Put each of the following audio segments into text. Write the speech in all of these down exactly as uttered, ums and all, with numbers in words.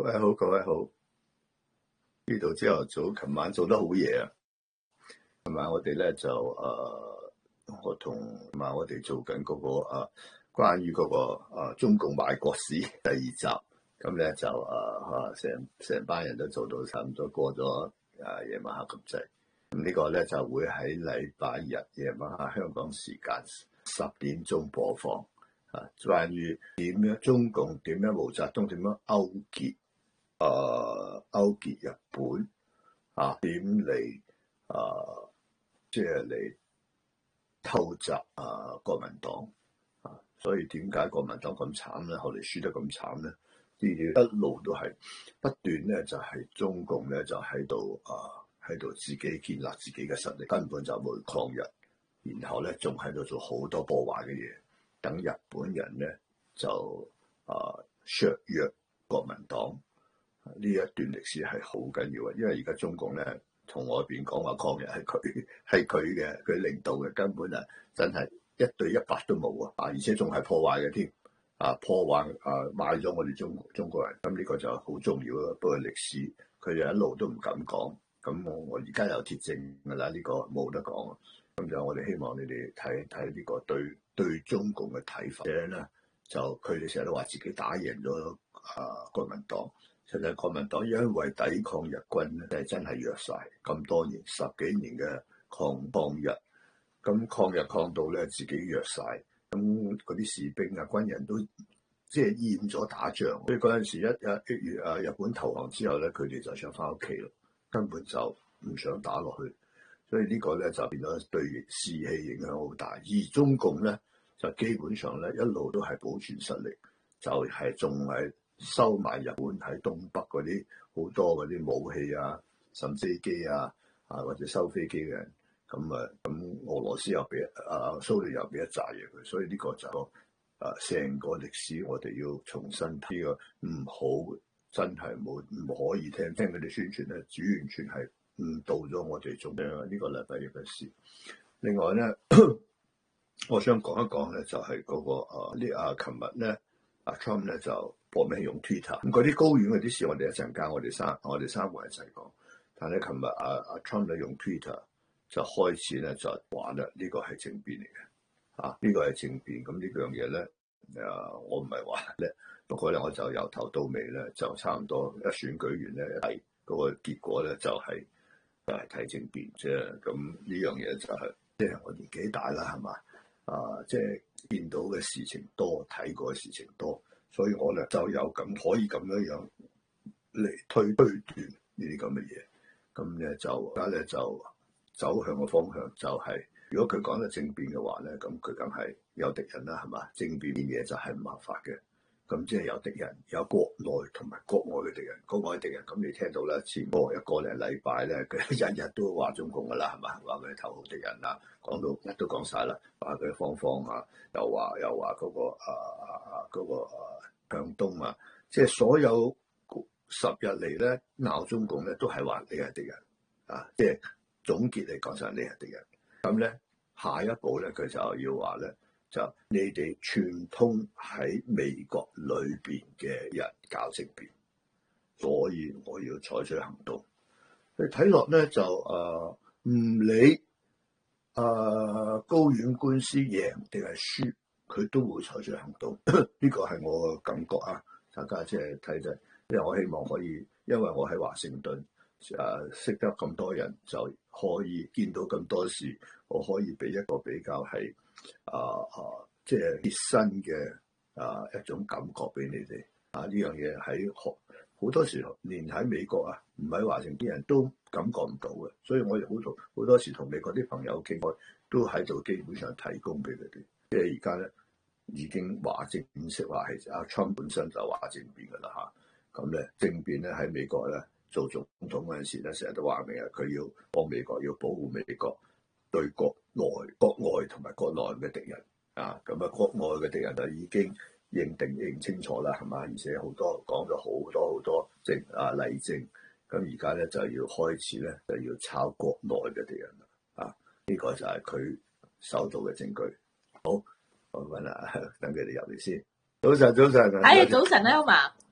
位好，各位好。呢度朝頭早，琴晚做得好夜啊。琴晚我哋咧就誒、呃，我同琴晚我哋做緊嗰、那個誒、呃，關於嗰、那個誒、呃、中共賣國史第二集。咁咧就誒嚇，成成班人都做到差唔多過咗誒夜晚黑咁滯。咁呢個咧就會喺禮拜日夜晚黑香港時間十點鐘播放。啊，關於點樣中共點樣毛澤東點樣勾結誒、呃、勾結日本啊，點嚟誒即係嚟偷襲啊國民黨啊，所以點解國民黨咁慘咧？後嚟輸得咁慘咧？啲嘢一路都係不斷咧，就係、是、中共咧就喺度啊喺度自己建立自己嘅實力，根本就冇抗日，然後咧仲喺度做好多破壞嘅嘢。等日本人咧就啊削弱國民黨呢一段歷史係好緊要啊！因為而家中共咧同外邊講話抗日係佢係佢嘅佢領導嘅，根本啊真係一對一百都冇啊！而且仲係破壞嘅添啊！破壞啊買咗我哋中中國人，咁呢個就好重要咯。不過歷史佢哋一路都唔敢講，咁我我而家有鐵證㗎啦，呢個冇得講。咁就我哋希望你哋睇睇呢個對對中共嘅睇法咧，就佢哋成日都話自己打贏咗啊國民黨，實際國民黨因為抵抗日軍咧，真係弱晒咁多年十幾年嘅抗抗日，咁抗日抗到咧自己弱晒，咁嗰啲士兵啊軍人都即係厭咗打仗，所以嗰陣時一一月啊日本投降之後咧，佢哋就想翻屋企咯，根本就唔想打落去。所以呢個咧就變咗對士氣影響好大，而中共咧就基本上咧一路都係保存實力，就係仲係收埋日本喺東北嗰啲好多嗰啲武器啊、甚至飛機啊啊或者收飛機嘅人，咁啊咁俄羅斯又俾啊蘇聯又俾一紮嘢佢，所以呢個就啊成個歷史我哋要重新睇個唔好，真係冇唔可以聽聽佢哋宣傳咧，主完全係誤導咗我哋做咩呢個禮拜日嘅事。另外咧，我想講一講咧，就係、是、嗰、那個啊呢啊，琴日咧，阿 Trump 咧就搏命用 Twitter。咁嗰啲高院嗰啲事，我哋一陣間我哋三我哋三個一齊講。但係琴日阿阿 Trump 咧用 Twitter 就開始咧就話咧呢個係政變嚟嘅，啊呢、這個係政變。咁呢樣嘢咧，誒我唔係話咧，不過咧我就由頭到尾咧就差唔多一選舉完咧係嗰個結果咧就係、是。就係睇政變啫，咁呢樣嘢就係即係我年紀大啦，係嘛啊？即係見到嘅事情多，睇過嘅事情多，所以我咧就有咁可以咁樣樣嚟推推斷呢啲咁嘅嘢。咁咧就而家咧就走向嘅方向就係、是，如果佢講得政變嘅話咧，咁佢梗係有敵人啦，係嘛？政變啲嘢就係唔合法嘅。咁即係有敵人，有國內同埋國外嘅敵人，國外嘅敵人。咁你聽到咧，前個一個零禮拜咧，佢日日都話中共噶啦，係嘛？話佢頭號敵人啊，講到乜都講晒啦，話佢方方啊，又話又話嗰、那個啊啊嗰、那個啊向東啊，即係所有十日嚟咧鬧中共咧，都係話你係敵人啊！即係總結嚟講就係你係敵人。咁咧下一步咧，佢就要話咧。就你哋串通喺美國裏邊嘅人搞政變，所以我要採取行動。你睇落咧就誒唔理誒高院官司贏定係輸，佢都會採取行動。呢個係我嘅感覺啊！大家即係睇睇，因為我希望可以，因為我喺華盛頓誒、啊、識得咁多人，就可以見到咁多事，我可以俾一個比較係。啊啊，即係切身嘅啊一種感覺俾你哋啊！呢樣嘢喺學好多時候，連喺美國啊，唔係華盛頓啲人都感覺唔到嘅。所以我哋好多好多時同美國啲朋友傾開，都喺度基本上提供俾佢哋。即係而家咧已經話正式話係阿 Trump 本身就話政變㗎啦嚇。咁咧政變咧喺美國咧做總統嗰陣時咧，成日都話明啊，佢要幫美國，要保護美國。對國內、國外同埋國內嘅敵人啊，咁啊國外嘅敵人就已經認定認清楚啦，係嘛？而且好多講咗好多好多證啊例證，咁而家咧就要開始咧就要抄國內嘅敵人啦，啊呢、這個就係佢收到嘅證據。好，我揾啦，等佢哋入嚟先。早晨，早晨， 係早晨啊，嘛。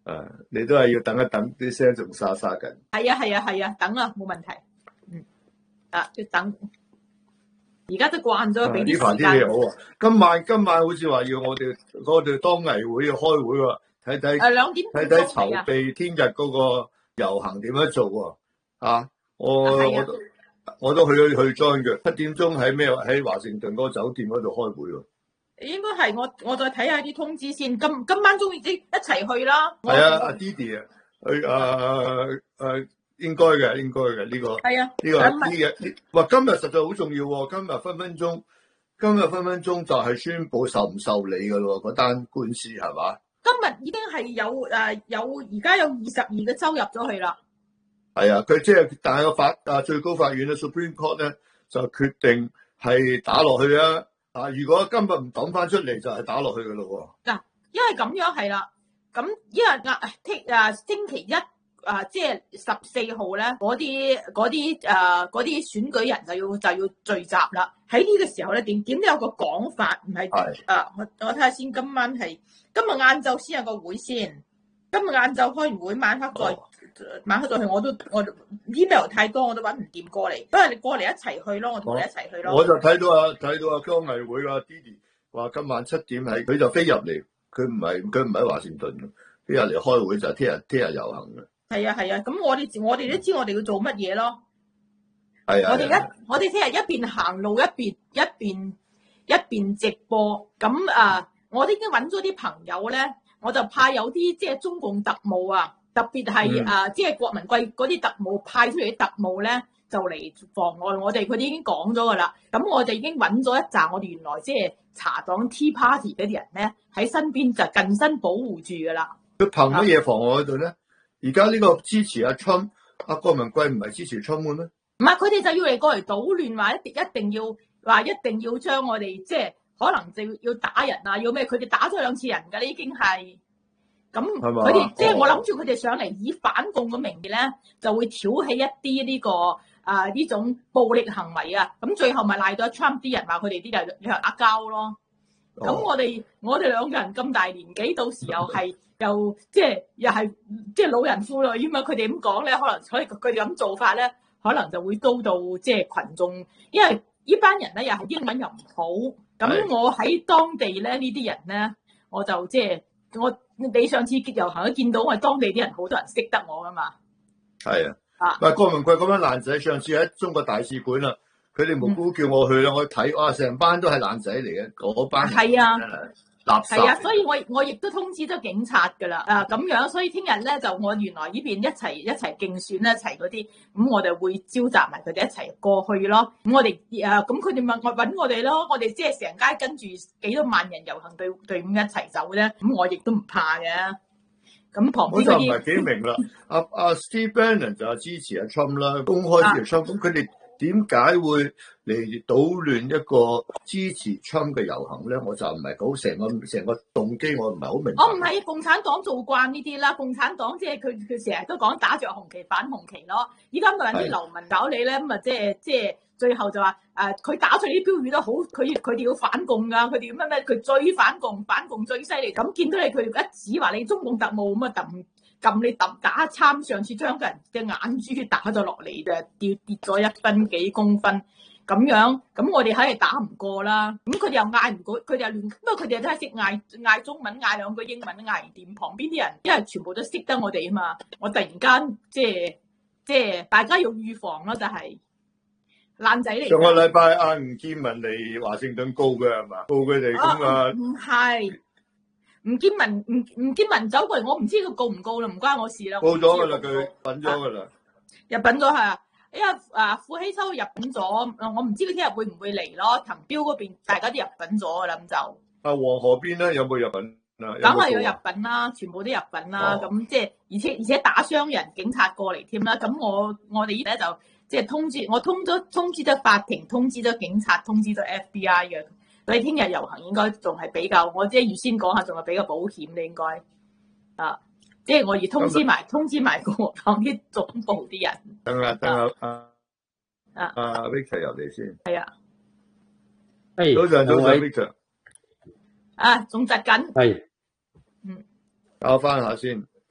啊，你都係要等一等，啲聲仲沙沙緊。 係啊係啊係啊，等啊冇問題。嗯，啊要等。而家都慣咗俾啲時間。呢排天氣好啊！今晚今晚好似話要我哋我哋當藝會要開會喎，睇睇誒兩點睇睇籌備聽日嗰個遊行點樣做喎？啊，我、啊、我都我都去去去 join 嘅，七點鐘喺咩喺華盛頓嗰個酒店嗰度開會喎。 應該係我我再睇下啲通知先。今今晚終於一一齊去啦。 係啊，阿 Didi 啊，去誒誒應該嘅，應該嘅呢個係啊， 呢個呢嘢。哇，今日實在好重要喎！今日分分鐘，今日分分鐘就係宣佈受唔受理嘅咯，嗰單官司係嘛？ 今日已經係有誒有而家有二十二個州入咗去啦。 係啊，佢即係但係個法啊最高法院咧 Supreme Court 咧就決定係打落去啊！啊，如果今日唔抌翻出嚟，就係打落去嘅咯喎。嗱， 因為咁樣係啦，咁因為啊聽啊星期一。啊，即係十四號咧，嗰啲嗰啲誒嗰啲選舉人就要就要聚集啦。喺呢個時候咧，點點都有個講法，唔係誒，我我睇下先。今晚係今日晏晝先有個會先，今日晏晝開完會，晚黑再、哦、晚黑再去。我都我 email 太多，我都揾唔掂過嚟。不如你過嚟一齊去咯，我同你一齊去咯。 我就睇到啊，睇到啊，當藝會啊 Didi 話今晚七點係佢就飛入嚟，佢唔係佢唔喺華盛頓，飛入嚟開會就係聽日聽日遊行嘅。 係啊係啊，咁我哋我哋都知我哋要做乜嘢咯。 係啊， 我哋一我哋聽日一邊行路一邊一邊一邊直播。咁啊，我哋已經揾咗啲朋友咧，我就派有啲即係中共特務啊，特別係、嗯、啊，即係國民貴嗰啲特務派出嚟啲特務咧，就嚟妨礙我哋。佢哋已經講咗噶啦。咁我哋已經揾咗一紮我哋原來即係查黨 Tea Party 嗰啲人咧，喺身邊就近身保護住噶啦。 佢憑乜嘢妨礙喺度咧？而家呢個支持阿 Trump，阿郭文貴唔係支持 Trump 嘅咩？ 唔係，佢哋就要嚟過嚟搗亂，話一定一定要話一定要將我哋即係可能就要打人啊，要咩？佢哋打咗兩次人㗎啦，已經係咁。佢哋即係我諗住佢哋上嚟以反共嘅名義咧，就會挑起一啲呢、這個啊呢種暴力行為啊。咁最後咪賴到 Trump 啲人話佢哋啲人你係打交咯。咁、哦、我哋我哋兩個人咁大年紀，到時候係。又即係又係即係老人婦女嘛？佢哋咁講咧，可能所以佢哋咁做法咧，可能就會遭到即係群眾，因為呢班人咧又係英文又唔好。咁我喺當地咧呢啲人咧，我就即係我你上次遊行都見到，我當地啲人好多人識得我噶嘛。 係啊，啊，喂，郭文貴咁樣爛仔，上次喺中國大使館啦，佢哋無辜叫我去啦、嗯，我睇哇，成班都係爛仔嚟嘅，嗰班係啊。係啊，所以我我亦都通知咗警察噶啦，啊咁樣，所以聽日咧就我原來呢邊一齊一齊競選一齊嗰啲，咁我哋會召集埋佢哋一齊過去咯。咁我哋啊，咁佢哋問我揾我哋咯，我哋即係成街跟住幾多萬人遊行隊隊伍一齊走咧，咁我亦都唔怕嘅。咁旁邊嗰啲我就唔係幾明啦。阿阿 Steve Bannon 就係支持阿 Trump 啦，公開支持 Trump，咁佢哋。點解會嚟搗亂一個支持 Trump 嘅遊行咧？我就唔係好成個成個動機，我唔係好明白。我唔係共產黨做慣呢啲啦，共產黨即係佢佢成日都講打着紅旗反紅旗咯。依家咪啲流民搞你咧，咁啊即係即係最後就話誒，佢、呃、打出啲標語都好，佢佢哋要反共噶，佢哋要乜咩？佢最反共，反共最犀利。咁見到你佢一指話你中共特務咁啊揼。撳你揼打參，上次將個人嘅眼珠打咗落嚟就跌跌咗一分幾公分咁樣，咁我哋肯定打唔過啦。咁佢哋又嗌唔過，佢哋又亂，不過佢哋都係識嗌嗌中文，嗌兩句英文嗌唔掂。旁邊啲人因為全部都識得我哋啊嘛，我突然間即係即係大家要預防咯，就係爛仔嚟。上個禮拜阿吳建文嚟華盛頓告嘅係嘛？告佢哋咁啊？唔係。吳建文，吳吳建文走過嚟，我唔知佢告唔告啦，唔關我事啦。告咗噶啦，佢揾咗噶啦，入稟咗係啊，因為啊傅希秋入稟咗，我唔知佢聽日會唔會嚟咯。滕彪嗰邊大家都入稟咗噶啦，咁就啊黃河邊咧有冇入稟啊？梗係要入稟啦，全部都入稟啦。咁即係而且而且打傷人，警察過嚟添啦。咁我我哋呢咧就即係通知，我通咗通知咗法庭，通知咗警察，通知咗 F B I 嘅。所以聽日遊行應該仲係比較，我即係預先講下，仲係比較保險咧，應該啊，即係我要通知埋通知埋共和黨啲總部啲人。等下等下啊啊啊 Victor 入嚟先。係啊，係早上早上 Victor。啊，仲窒緊。係。嗯。教翻下先，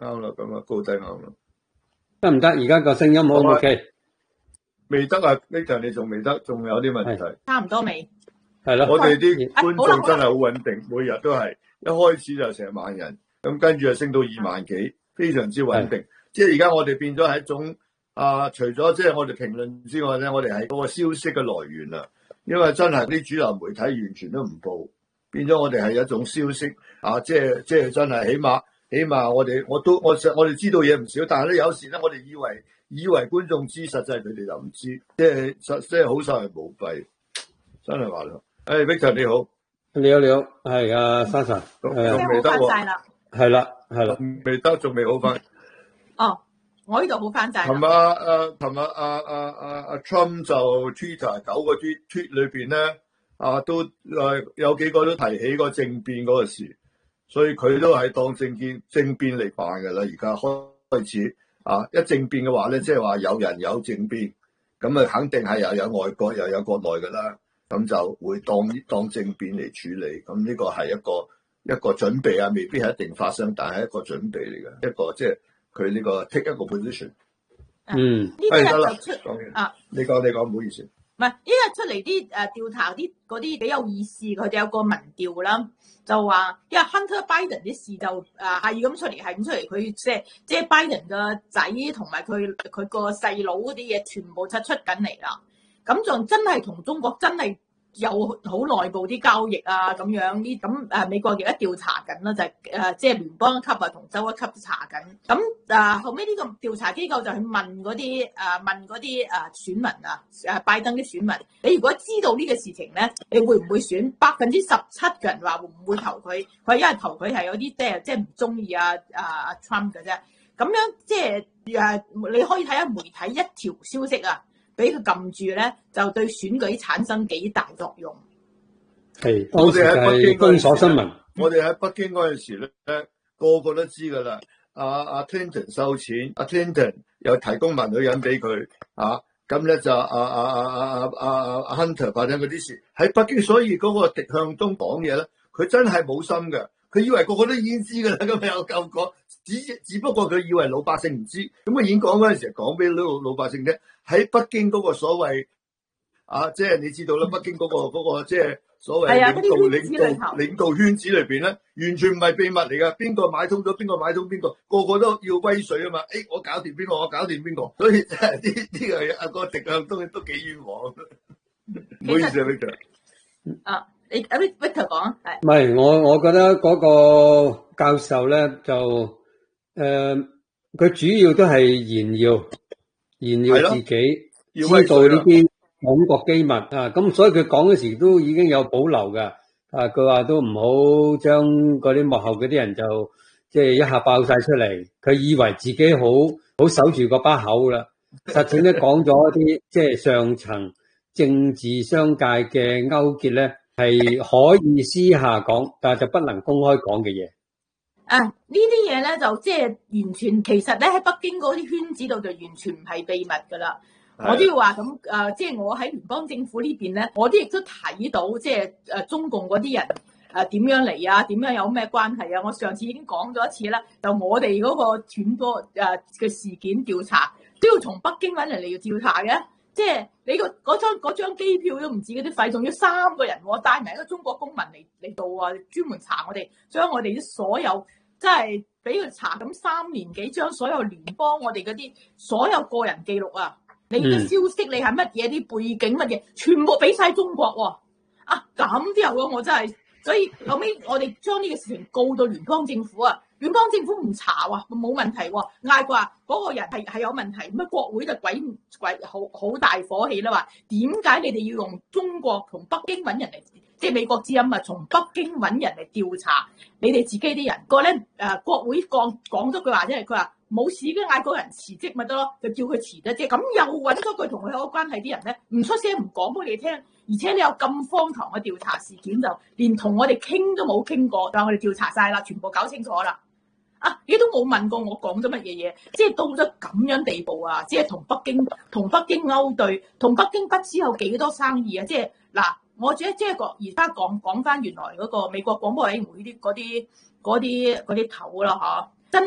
啱啦，咁啊高低啱啦。 得唔得？而家個聲音好唔 OK？ 未得啊 Victor 你仲未得，仲有啲問題。 差唔多未？ 係咯。 我哋啲觀眾真係好穩定，每日都係一開始就成萬人，咁跟住就升到二萬幾，非常之穩定。即係而家我哋變咗係一種啊，除咗即係我哋評論之外咧，我哋係嗰個消息嘅來源啦。因為真係啲主流媒體完全都唔報，變咗我哋係一種消息啊！即係即係真係起碼起碼我哋我都我我哋知道嘢唔少，但係咧有時咧我哋以為以為觀眾知，實際佢哋就唔知，即係實即係好受人無弊，真係話咯。誒 Victor 你好， 你好你好，係啊莎莎， 仲未得喎， 係啦係啦， 未得仲未好翻。 哦。我呢度好翻晒。 琴日誒，琴日阿阿阿阿 Trump 就 Twitter 九個 tweet tweet 裏邊咧，啊都誒有幾個都提起個政變嗰個事，所以佢都係當政見政變嚟辦㗎啦。而家開開始啊，一政變嘅話咧，即係話有人有政變，咁啊肯定係又有外國又有國內㗎啦，咁就會當當政變嚟處理。咁呢個係一個一個準備啊，未必係一定發生，但係一個準備嚟嘅，一個即係。佢呢個 take 一個 position， 嗯， 呢啲人就出啊， 你講你講唔好意思， 唔係呢日出嚟啲誒調查啲嗰啲幾有意思，佢哋有個民調啦，就話因為 Hunter Biden 啲事就誒係咁出嚟，係咁出嚟，佢即係即係 Biden 嘅仔同埋佢佢個細佬嗰啲嘢全部就出緊嚟啦，咁就真係同中國真係。有好內部啲交易啊，咁樣呢咁誒美國而家調查緊啦，就係誒即係聯邦級啊同州一級查緊。咁誒後尾呢個調查機構就去問嗰啲誒問嗰啲誒選民啊誒拜登啲選民，你如果知道呢個事情咧，你會唔會選？百分之十七嘅人話會唔會投佢？佢因為投佢係有啲即係即係唔中意啊啊 Trump 嘅啫。咁樣即係誒你可以睇下媒體一條消息啊。俾佢撳住咧，就對選舉產生幾大作用。 係，我哋喺北京封鎖新聞。 我哋喺北京嗰陣時咧，個個都知㗎啦。阿、啊、阿、啊、Clinton 收錢，阿、啊、Clinton 又提供埋女人俾佢，啊，咁咧就阿阿阿阿阿阿 Hunter 發生嗰啲事喺北京，所以嗰個狄向東講嘢咧，佢真係冇心嘅。佢以為個個都已經知㗎啦，咁又夠講，只只不過佢以為老百姓唔知，咁佢演講嗰陣時講俾老老百姓啫。喺北京嗰個所謂啊，即係你知道啦，北京嗰、嗰個、嗰個即係所謂領導領導領導圈子裏邊咧，完全唔係秘密嚟噶。邊個買通咗，邊個買通邊個，個個都要威水啊嘛。誒、哎，我搞掂邊個，我搞掂邊個，所以即係呢呢個阿哥狄向東都幾冤枉。唔好意思啊 ，Victor。 啊，你阿 Victor 講係。 唔係，我我覺得嗰個教授咧就誒，佢、呃、主要都係炫耀。炫耀自己知道呢啲黨國機密啊，咁所以佢講嗰時都已經有保留噶。啊，佢話都唔好將嗰啲幕後嗰啲人就即係一下爆晒出嚟。佢以為自己好好守住個把口啦，實情咧講咗一啲即係上層政治商界嘅勾結咧，係可以私下講，但係就不能公開講嘅嘢。 啊！呢啲嘢咧就即係完全，其實咧喺北京嗰啲圈子度就完全唔係秘密噶啦。我都要話咁誒，即係我喺聯邦政府呢邊咧，我都亦都睇到即係誒中共嗰啲人誒點樣嚟啊，點樣有咩關係啊？我上次已經講咗一次啦，就我哋嗰個斷波誒嘅事件調查都要從北京揾人嚟要調查嘅。即係你個嗰張嗰張機票都唔止嗰啲費，仲要三個人我帶埋一個中國公民嚟嚟到啊，專門查我哋，將我哋啲所有即係俾佢查咁三年幾，將所有聯邦我哋嗰啲所有個人記錄啊，你嘅消息你係乜嘢啲背景乜嘢，全部俾晒中國喎、啊。啊咁之後嘅我真係，所以後尾我哋將呢個事情告到聯邦政府啊。聯邦政府唔查喎，冇問題喎，嗌話嗰個人係係有問題，咁啊國會就鬼鬼好好大火氣啦，話點解你哋要用中國同北京揾人嚟，即係美國之音啊，從北京揾人嚟調查你哋自己啲人？個咧誒國會講講咗句話，即係佢話冇事嘅，嗌嗰個人辭職咪得咯，就叫佢辭得啫。咁又揾咗句同佢有關係啲人咧，唔出聲唔講俾你聽，而且你有咁荒唐嘅調查事件，就連同我哋傾都冇傾過，但係我哋調查晒啦，全部搞清楚啦。啊！你都冇問過我講咗乜嘢嘢，即係到咗咁樣地步啊！即係同北京同北京勾對，同北京不知有幾多生意啊！即係嗱，我即係即係個而家講講翻原來嗰個美國廣播委員會啲嗰啲嗰啲嗰啲頭啦嚇，真係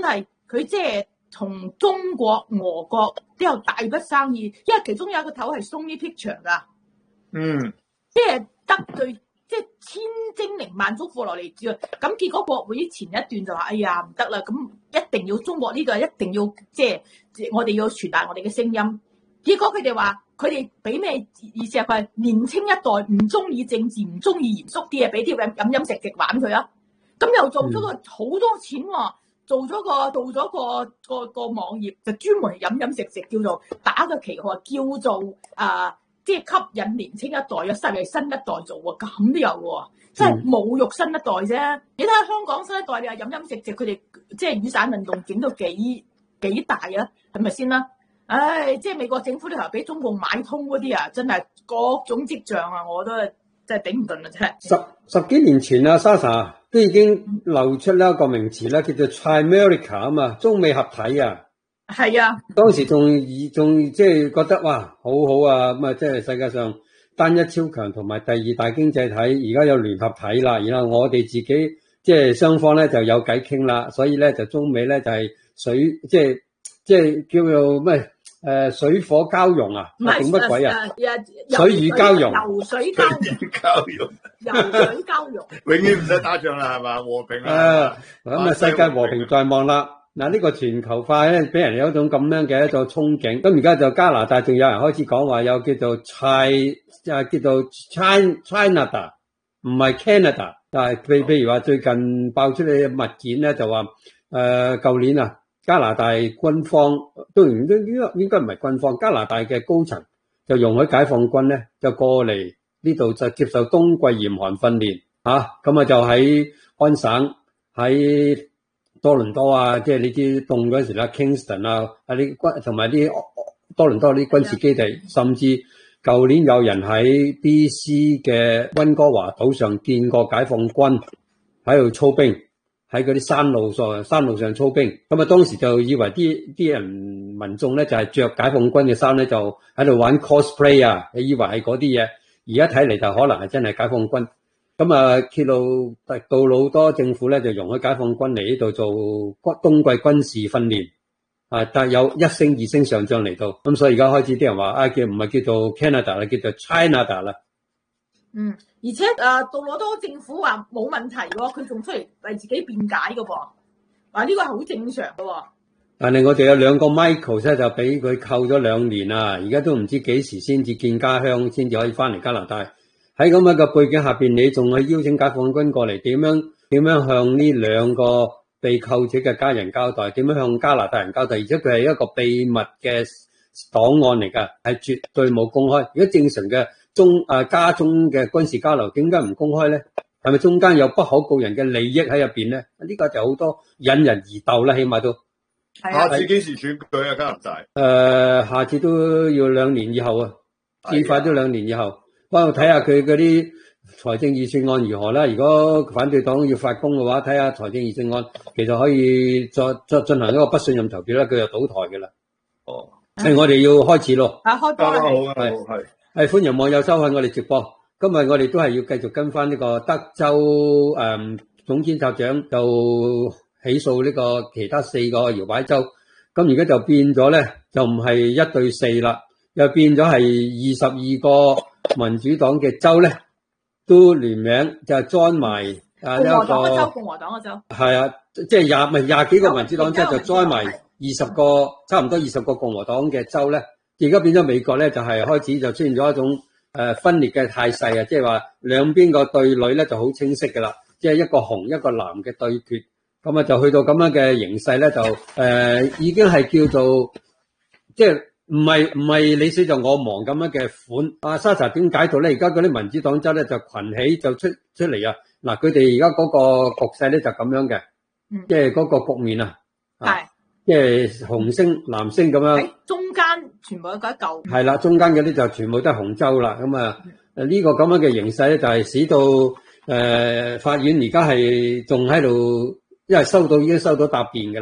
佢即係同中國、俄國都有大筆生意，因為其中有一個頭係 Sony Picture 㗎。 嗯， 即係得罪，即係千精靈萬囑落嚟之後，咁結果國會前一段就話：哎呀唔得啦，咁一定要中國呢個一定要即係我哋要傳達我哋嘅聲音。結果佢哋話：佢哋俾咩意思啊？佢係年青一代唔中意政治，唔中意嚴肅啲嘢，俾啲飲飲飲食食玩佢啊！咁又做咗個好多錢喎，做咗個做咗個個個網頁，就專門飲飲食食，叫做打個旗號，叫做啊。呃即係吸引年青一代嘅，吸引新一代做喎，咁都有喎，即係侮辱新一代啫。你睇下香港新一代，你話飲飲食食，佢哋即係雨傘運動整到幾幾大啊？係咪先啦？唉，即係美國政府呢頭俾中共買通嗰啲啊，真係各種跡象啊，我都真係頂唔順啦，真係。 十十幾年前啊 ，Sasha 都已經流出呢一個名詞啦，叫做 Trimerica 啊嘛，中美合體啊。 係啊， 當時仲仲即係覺得哇，好好啊，咁啊，即係世界上單一超強同埋第二大經濟體，而家有聯合體啦。然後我哋自己即係雙方咧就有偈傾啦，所以咧就中美咧就係水即係即係叫做咩誒水火交融啊，定乜鬼啊？水乳交融， 游水交融，游水交融， 永遠唔使打仗啦，係嘛？和平啦，咁啊，世界和平在望啦。嗱，呢個全球化咧，俾人有一種咁樣嘅一個憧憬。咁而家就加拿大仲有人開始講話，有叫做 Chi， 就叫做 China China， 唔係 Canada。但係譬譬如話最近爆出嚟嘅物件咧，就話誒舊年啊，加拿大軍方都應該應該唔係軍方，加拿大嘅高層就容許解放軍咧就過嚟呢度就接受冬季嚴寒訓練嚇。咁啊就喺安省喺多倫多啊，即係呢啲凍嗰陣時啦 ，Kingston 啊，啊啲軍同埋啲多倫多啲軍事基地，甚至舊年有人喺 B C 嘅溫哥華島上見過解放軍喺度操兵，喺嗰啲山路上山路上操兵。咁啊，當時就以為啲啲人民眾咧就係着解放軍嘅衫咧，就喺度玩 cosplay 啊，你以為係嗰啲嘢，而家睇嚟就可能係真係解放軍。咁啊，揭露到好多政府咧就容許解放軍嚟呢度做冬季軍事訓練，啊，但有一星二星上將嚟到，咁所以而家開始啲人話啊，叫唔係叫做 Canada 啦，叫做 China 啦。 嗯，而且誒，杜魯多政府話冇問題喎，佢仲出嚟為自己辯解嘅噃，話呢個係好正常嘅喎。但係我哋有兩個 Michael 咧，就俾佢扣咗兩年啊，而家都唔知幾時先至見家鄉，先至可以翻嚟加拿大。喺咁樣嘅背景下邊，你仲去邀請解放軍過嚟，點樣點樣向呢兩個被扣者嘅家人交代？點樣向加拿大人交代？而且佢係一個秘密嘅檔案嚟㗎，係絕對冇公開。如果正常嘅中誒家中嘅軍事交流，點解唔公開咧？係咪中間有不可告人嘅利益喺入邊咧？呢個就好多引人疑竇啦，起碼都。 下次幾時選舉啊？加拿大？ 誒，下次都要兩年以後啊，至快都兩年以後。幫我睇下佢嗰啲財政預算案如何啦。如果反對黨要發功嘅話，睇下財政預算案，其實可以再再進行一個不信任投票啦，佢就倒台嘅啦。哦，係我哋要開始咯。 啊，開波啦！ 好啊，好係係歡迎網友收看我哋直播。今日我哋都係要繼續跟翻呢個德州誒、嗯、總檢察長就起訴呢個其他四個搖擺州。咁而家就變咗咧，就唔係一對四啦，又變咗係二十二個。民主黨嘅州咧都聯名就係 join 埋啊呢一個共和黨嘅州， 係啊，即係廿咪廿幾個民主黨州就 join 埋二十個差唔多二十個共和黨嘅州咧，而家變咗美國咧就係開始就出現咗一種誒分裂嘅態勢啊，即係話兩邊個對壘咧就好清晰㗎啦，即係一個紅一個藍嘅對決，咁啊就去到咁樣嘅形勢咧就誒、呃、已經係叫做即係。唔係唔係你死就我亡咁樣嘅款，阿 Sasha 點解到咧？而家嗰啲民主黨州咧就群起就出出嚟啊！嗱，佢哋而家嗰個局勢咧就咁樣嘅，即係嗰個局面啊，係即係紅星藍星咁樣， 中間全部有一嚿， 係啦，中間嗰啲就全部都係紅州啦。咁啊，誒呢個咁樣嘅形勢咧就係使到誒、呃、法院而家係仲喺度，因為收到已經收到答辯嘅啦。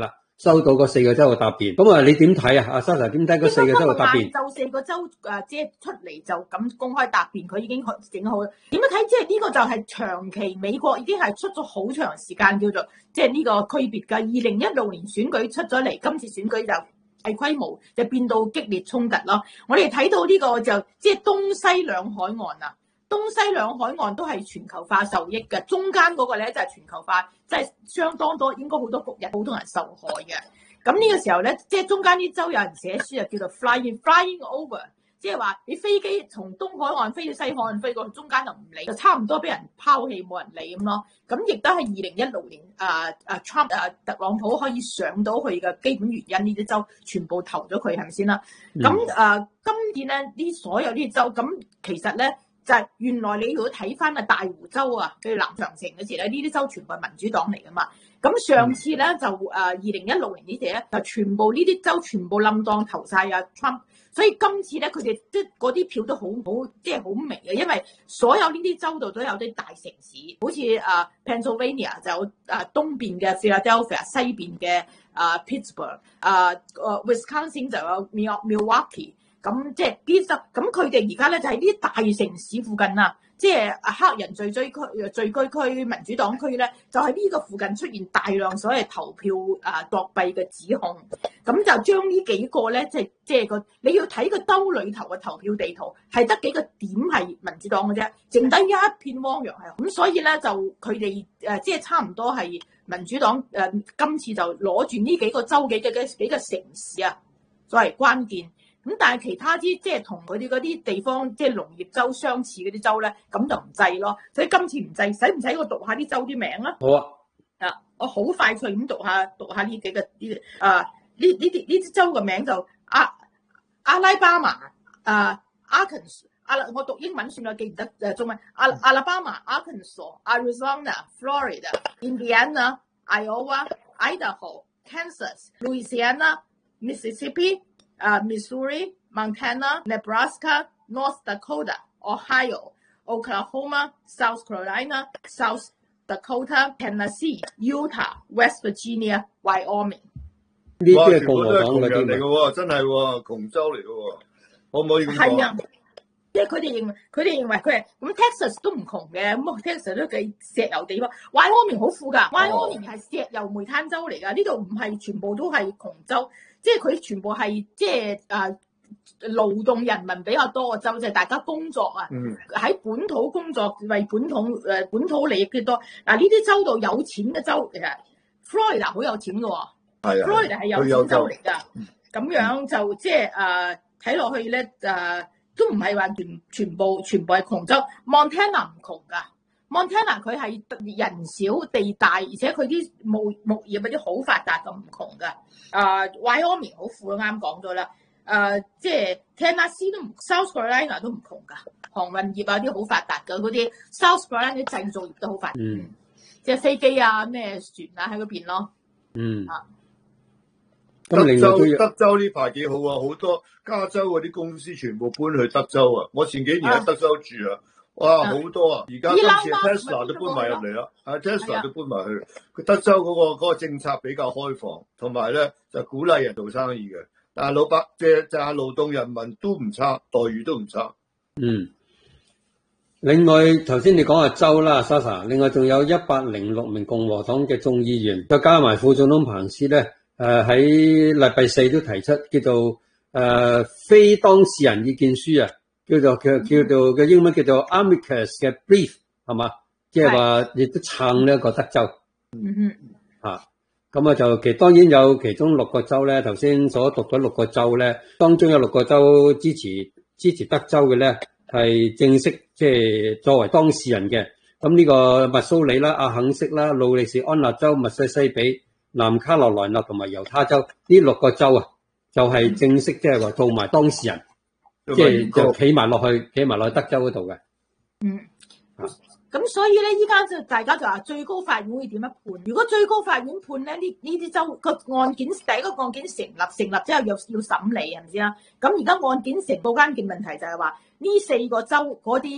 收到嗰四個州嘅答辯。咁啊，你點睇啊？阿 Sasha 點睇嗰四個州嘅答辯？ 就四個州誒，即係出嚟就咁公開答辯，佢已經整好。點樣睇？即係呢個就係長期美國已經係出咗好長時間叫做即係呢個區別㗎。二零一六年選舉出咗嚟，今次選舉就大規模就變到激烈衝突咯。我哋睇到呢個就即係東西兩海岸啊。東西兩海岸都係全球化受益嘅，中間嗰個咧就係全球化，即係相當多，應該好多國人、好多人受害嘅。咁呢個時候咧，即係中間啲州有人寫書啊，叫做 flying flying over， 即係話你飛機從東海岸飛到西海岸飛過去，中間就唔理，就差唔多俾人拋棄，冇人理咁咯。咁亦都係二零一六年啊啊 Trump 啊特朗普可以上到去嘅基本原因，呢啲州全部投咗佢係咪先啦？咁誒、呃、今次咧呢所有呢啲州，咁其實咧。就係原來你如果睇翻啊大湖州啊，譬如南長城嗰時咧，呢啲州全部係民主黨嚟噶嘛。咁上次咧就誒二零一六年呢啲咧，就全部呢啲州全部冧當投晒啊 Trump。所以今次咧佢哋即係嗰啲票都好好，即係好微嘅，因為所有呢啲州度都有啲大城市，好似誒 Pennsylvania 就有誒東邊嘅 Philadelphia， 西邊嘅誒 Pittsburgh， 誒誒 Wisconsin 就有 Milwaukee。咁即係啲州，咁佢哋而家咧就喺呢啲大城市附近啊，即係黑人聚居區、聚居區、民主黨區咧，就喺呢個附近出現大量所謂投票啊作弊嘅指控。咁就將呢幾個咧，即係即係個你要睇個州裏頭嘅投票地圖，係得幾個點係民主黨嘅啫，剩低一片汪洋係。咁所以咧就佢哋誒即係差唔多係民主黨誒、呃、今次就攞住呢幾個州幾嘅幾幾個城市啊作為關鍵。咁但係其他啲即係同佢哋嗰啲地方即係農業州相似嗰啲州咧，咁就唔制咯。所以今次唔制，使唔使我讀下啲州啲名啊？ 好啊， 啊，我好快脆咁讀下讀下呢幾個呢啊呢呢啲呢啲州嘅名就阿阿拉巴馬啊 Arkansas 阿拉我讀英文算啦，記唔得誒中文阿阿拉巴馬 Arkansas Arizona Florida Indiana Iowa Idaho Kansas Louisiana Mississippi。Uh, Missouri, Montana, Nebraska, North Dakota, Ohio, Oklahoma, South Carolina, South Dakota, Tennessee, Utah, West Virginia, Wyoming。 呢啲係共和黨嗰啲嚟嘅喎，真係喎，窮州嚟嘅喎，可唔可以咁講？ 係啊，即係佢哋認為，佢哋認為佢係咁 Texas 都唔窮嘅，咁 Texas 都幾石油地方。Wyoming 好富㗎 ，Wyoming 係石油煤炭州嚟㗎，呢度唔係全部都係窮州。即係佢全部係即係誒勞動人民比較多嘅州，就係、是、大家工作啊，喺、嗯、本土工作為本土誒、呃、本土利益嘅多。嗱呢啲州度有錢嘅州，其實 Florida 好有錢嘅喎、哦、，Florida 係有錢州嚟㗎。咁樣就即係誒睇落去咧誒、呃，都唔係話全全部全部係窮州。Montana 唔窮㗎。Montana 佢係人少地大，而且佢啲木木業嗰啲好發達，咁唔窮噶。啊、uh, ，Wyoming 好富，啱講咗啦。誒、uh, 即係 Tennessee 都唔 ，South Carolina 都唔窮噶。航運業啊啲好發達噶，嗰啲 South Carolina 啲製造業都好發達。嗯，即係飛機啊咩船啊喺嗰邊咯。嗯。啊。 德州德州呢排幾好啊！好多加州嗰啲公司全部搬去德州啊！我前幾年喺德州住啊。哇，好多啊！而家今次 Tesla 都搬埋入嚟啦，啊 Tesla 都搬埋去。佢德州嗰個嗰個政策比較開放，同埋咧就鼓勵人做生意嘅。但係老百即係就係勞動人民都唔差，待遇都唔差。 嗯。另外頭先你講係州啦 ，Sasha， 另外仲有一百零六名共和黨嘅眾議員，再加埋副總統彭斯咧，誒喺禮拜四都提出叫做誒、呃、非當事人意見書啊。叫做叫叫做嘅英文叫做 Amicus 嘅 brief 係嘛，即係話亦都撐呢一個德州。嗯哼，吓咁啊就其當然有其中六個州咧，頭先所讀咗六個州咧，當中有六個州支持支持德州嘅咧係正式即係作為當事人嘅。咁呢個密蘇里啦、阿肯色啦、路易斯安那州、密西西比、南卡羅來納同埋猶他州呢六個州啊，就係、是、正式即係話做埋當事人。即係就企埋落去，企埋落去德州嗰度嘅。 嗯，咁所以咧，依家就大家就話最高法院會點樣判？如果最高法院判咧，呢呢啲州個案件第一個案件成立，成立之後要要審理係咪先啊？咁而家案件成個關鍵問題就係話呢四個州嗰啲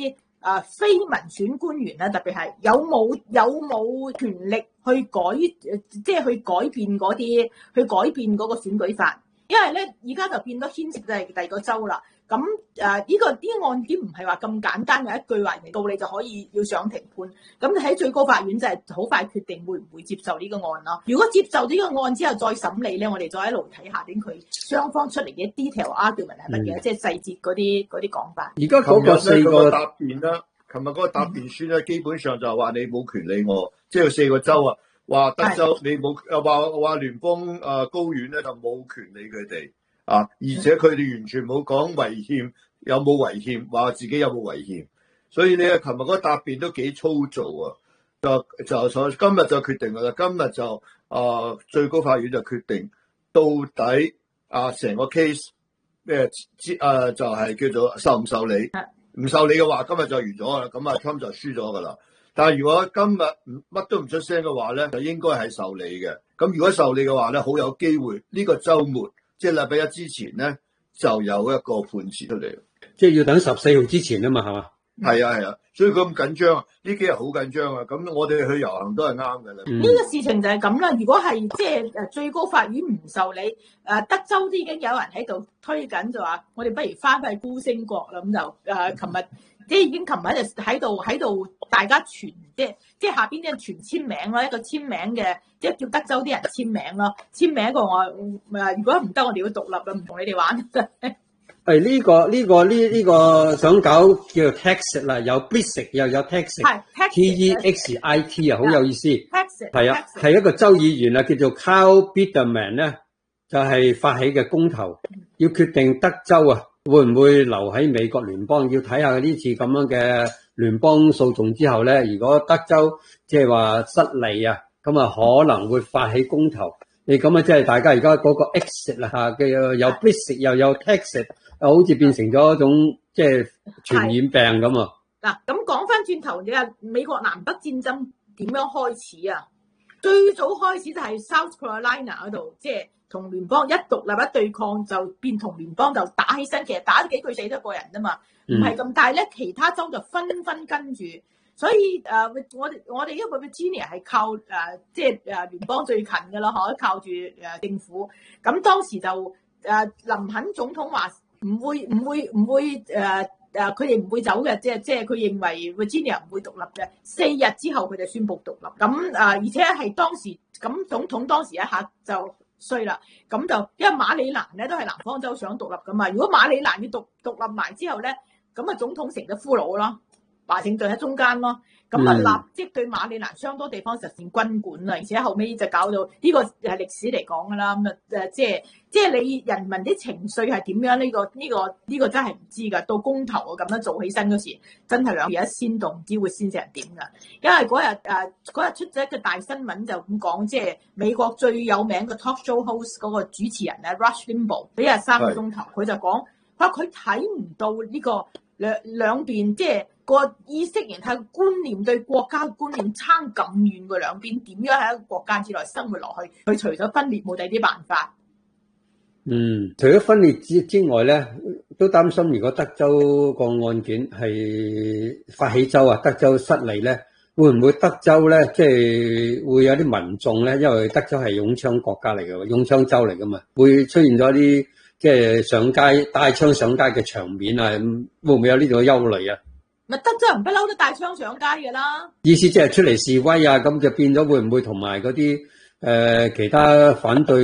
啊非民選官員咧，特別係有冇有冇權力去改，即係去改變嗰啲，去改變嗰個選舉法。因為咧，而家就變咗牽涉就係第二個州啦。咁誒，呢個啲案件唔係話咁簡單嘅一句話嚟到你就可以要上庭判。咁喺最高法院就係好快決定會唔會接受呢個案咯。如果接受呢個案之後再審理咧，我哋再一路睇下點佢雙方出嚟嘅 detail argument 係乜嘢，即係細節嗰啲嗰啲講法。 而家嗰個四個答辯啦，琴日嗰個答辯書咧，基本上就係話你冇權利我，即係四個州啊，話德州你冇，誒話話聯邦誒高院咧就冇權利佢哋。啊！而且佢哋完全冇講違憲，有冇違憲，話自己有冇違憲，所以你啊，琴日嗰個答辯都幾粗糙啊！就就所今日就決定啦，今日就啊、呃、最高法院就決定到底啊成個 case 咩之啊就係、是、叫做受唔受理，唔受理嘅話，今日就完咗啦，咁啊 Trump 就輸咗噶啦。但係如果今日乜都唔出聲嘅話咧，就應該係受理嘅。咁如果受理嘅話咧，好有機會呢、這個週末。即係禮拜一之前咧，就有一個判詞出嚟。 即係要等十四號之前啊嘛，係嘛？ 係啊係啊，所以佢咁緊張啊，呢幾日好緊張啊。咁我哋去遊行都係啱嘅啦。呢、 嗯、個事情就係咁啦。如果係即係誒最高法院唔受理，誒德州都已經有人喺度推緊，就話我哋不如翻返去孤星國啦。咁就誒，琴、呃、日即係已經琴日就喺度喺度大家傳，即係即係下邊啲人傳簽名咯，一個簽名嘅。即係叫德州啲人簽名咯，簽名一個我誒，如果唔得我哋要獨立啦，唔同你哋玩。 係呢、這個呢、這個呢呢、這個想搞叫做 Texas 啦，有 Brexit 又有 Texas，T E X I T 啊，好有意思。Texas 係啊，係一個州議員啊，叫做 Kyle Biederman 咧，就係、是、發起嘅公投，要決定德州啊會唔會留喺美國聯邦，要睇下呢次咁樣嘅聯邦訴訟之後咧，如果德州即係話失利啊。咁啊，可能會發起公投。你咁啊，即係大家而家嗰個 exit 啦嚇嘅，有 Brexit 又有 Texas，好似變成咗一種即係傳染病咁啊。 嗱，咁講翻轉頭，你話美國南北戰爭點樣開始啊？最早開始就係 South Carolina 嗰度，即係同聯邦一獨立一對抗，就變同聯邦就打起身。其實打咗幾句死咗個人啫嘛，唔係咁大咧。其他州就紛紛跟住。所以誒、呃，我哋我哋因為 Virginia 係靠誒、呃，即係誒聯邦最近嘅咯，可靠住誒政府。咁當時就誒、呃、林肯總統話唔會唔會唔會誒誒，佢哋唔會走嘅，即係即係佢認為 Virginia 唔會獨立嘅。四日之後佢就宣布獨立。咁誒、呃，而且係當時咁總統當時一下就衰啦。咁就因為馬里蘭咧都係南方州想獨立噶嘛。如果馬里蘭要獨獨立埋之後咧，咁啊總統成咗俘虜咯。華盛頓喺中間咯，咁啊立即對馬里蘭相當地方實現軍管啦，而且後尾就搞到呢個係歷史嚟講噶啦，咁啊誒即係即係你人民啲情緒係點樣呢、呢個呢、呢個呢、呢個真係唔知噶，到公投啊咁樣做起身嗰時，真係兩嘢一煽動，唔知會煽成點噶。因為嗰日誒嗰日出咗一個大新聞就咁講，即係美國最有名嘅 talk show host 嗰個主持人咧 Rush Limbaugh，俾日三個鐘頭，佢就講，佢話佢睇唔到呢、呢個兩兩邊即係。個意識形態觀念對國家觀念差咁遠嘅兩邊，點樣喺一個國家之內生活落去？佢除咗分裂冇第啲辦法。 嗯，除咗分裂之之外咧，都擔心如果德州個案件係發起州啊，德州失利咧，會唔會德州咧即係會有啲民眾咧？因為德州係擁槍國家嚟嘅，擁槍州嚟噶嘛，會出現咗啲即係上街帶槍上街嘅場面啊？會唔會有呢種憂慮啊？ 咪德州人不嬲都帶槍上街嘅啦，意思即係出嚟示威啊，咁就變咗會唔會同埋嗰啲誒其他反對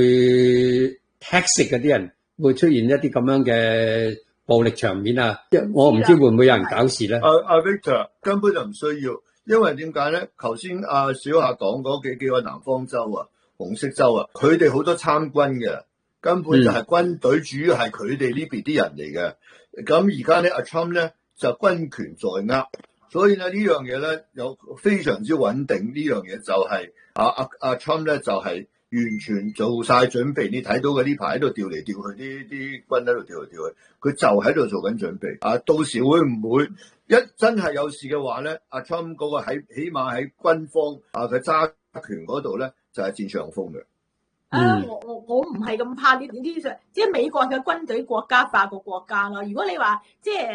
Texas 嗰啲人會出現一啲咁樣嘅暴力場面啊？我唔知會唔會有人搞事咧？ 阿阿 Victor 根本就唔需要，因為點解咧？頭先阿小夏講嗰幾幾個南方州啊、紅色州啊，佢哋好多參軍嘅，根本就係軍隊，主要係佢哋呢邊啲人嚟嘅。咁而家咧，阿 Trump 咧。就軍權在握，所以咧呢樣嘢咧有非常之穩定。呢樣嘢就係、是、啊啊啊 Trump 咧就係、是、完全做晒準備。你睇到嘅呢排喺度調嚟調去，啲啲軍喺度調嚟調去，佢就喺度做緊準備。啊，到時會唔會一真係有事嘅話咧？阿 Trump 嗰個喺起碼喺軍方啊佢揸權嗰度咧就係、是、佔上風嘅。 啊，我我我唔係咁怕呢啲啲，即係美國嘅軍隊國家化個國家咯。如果你話即係。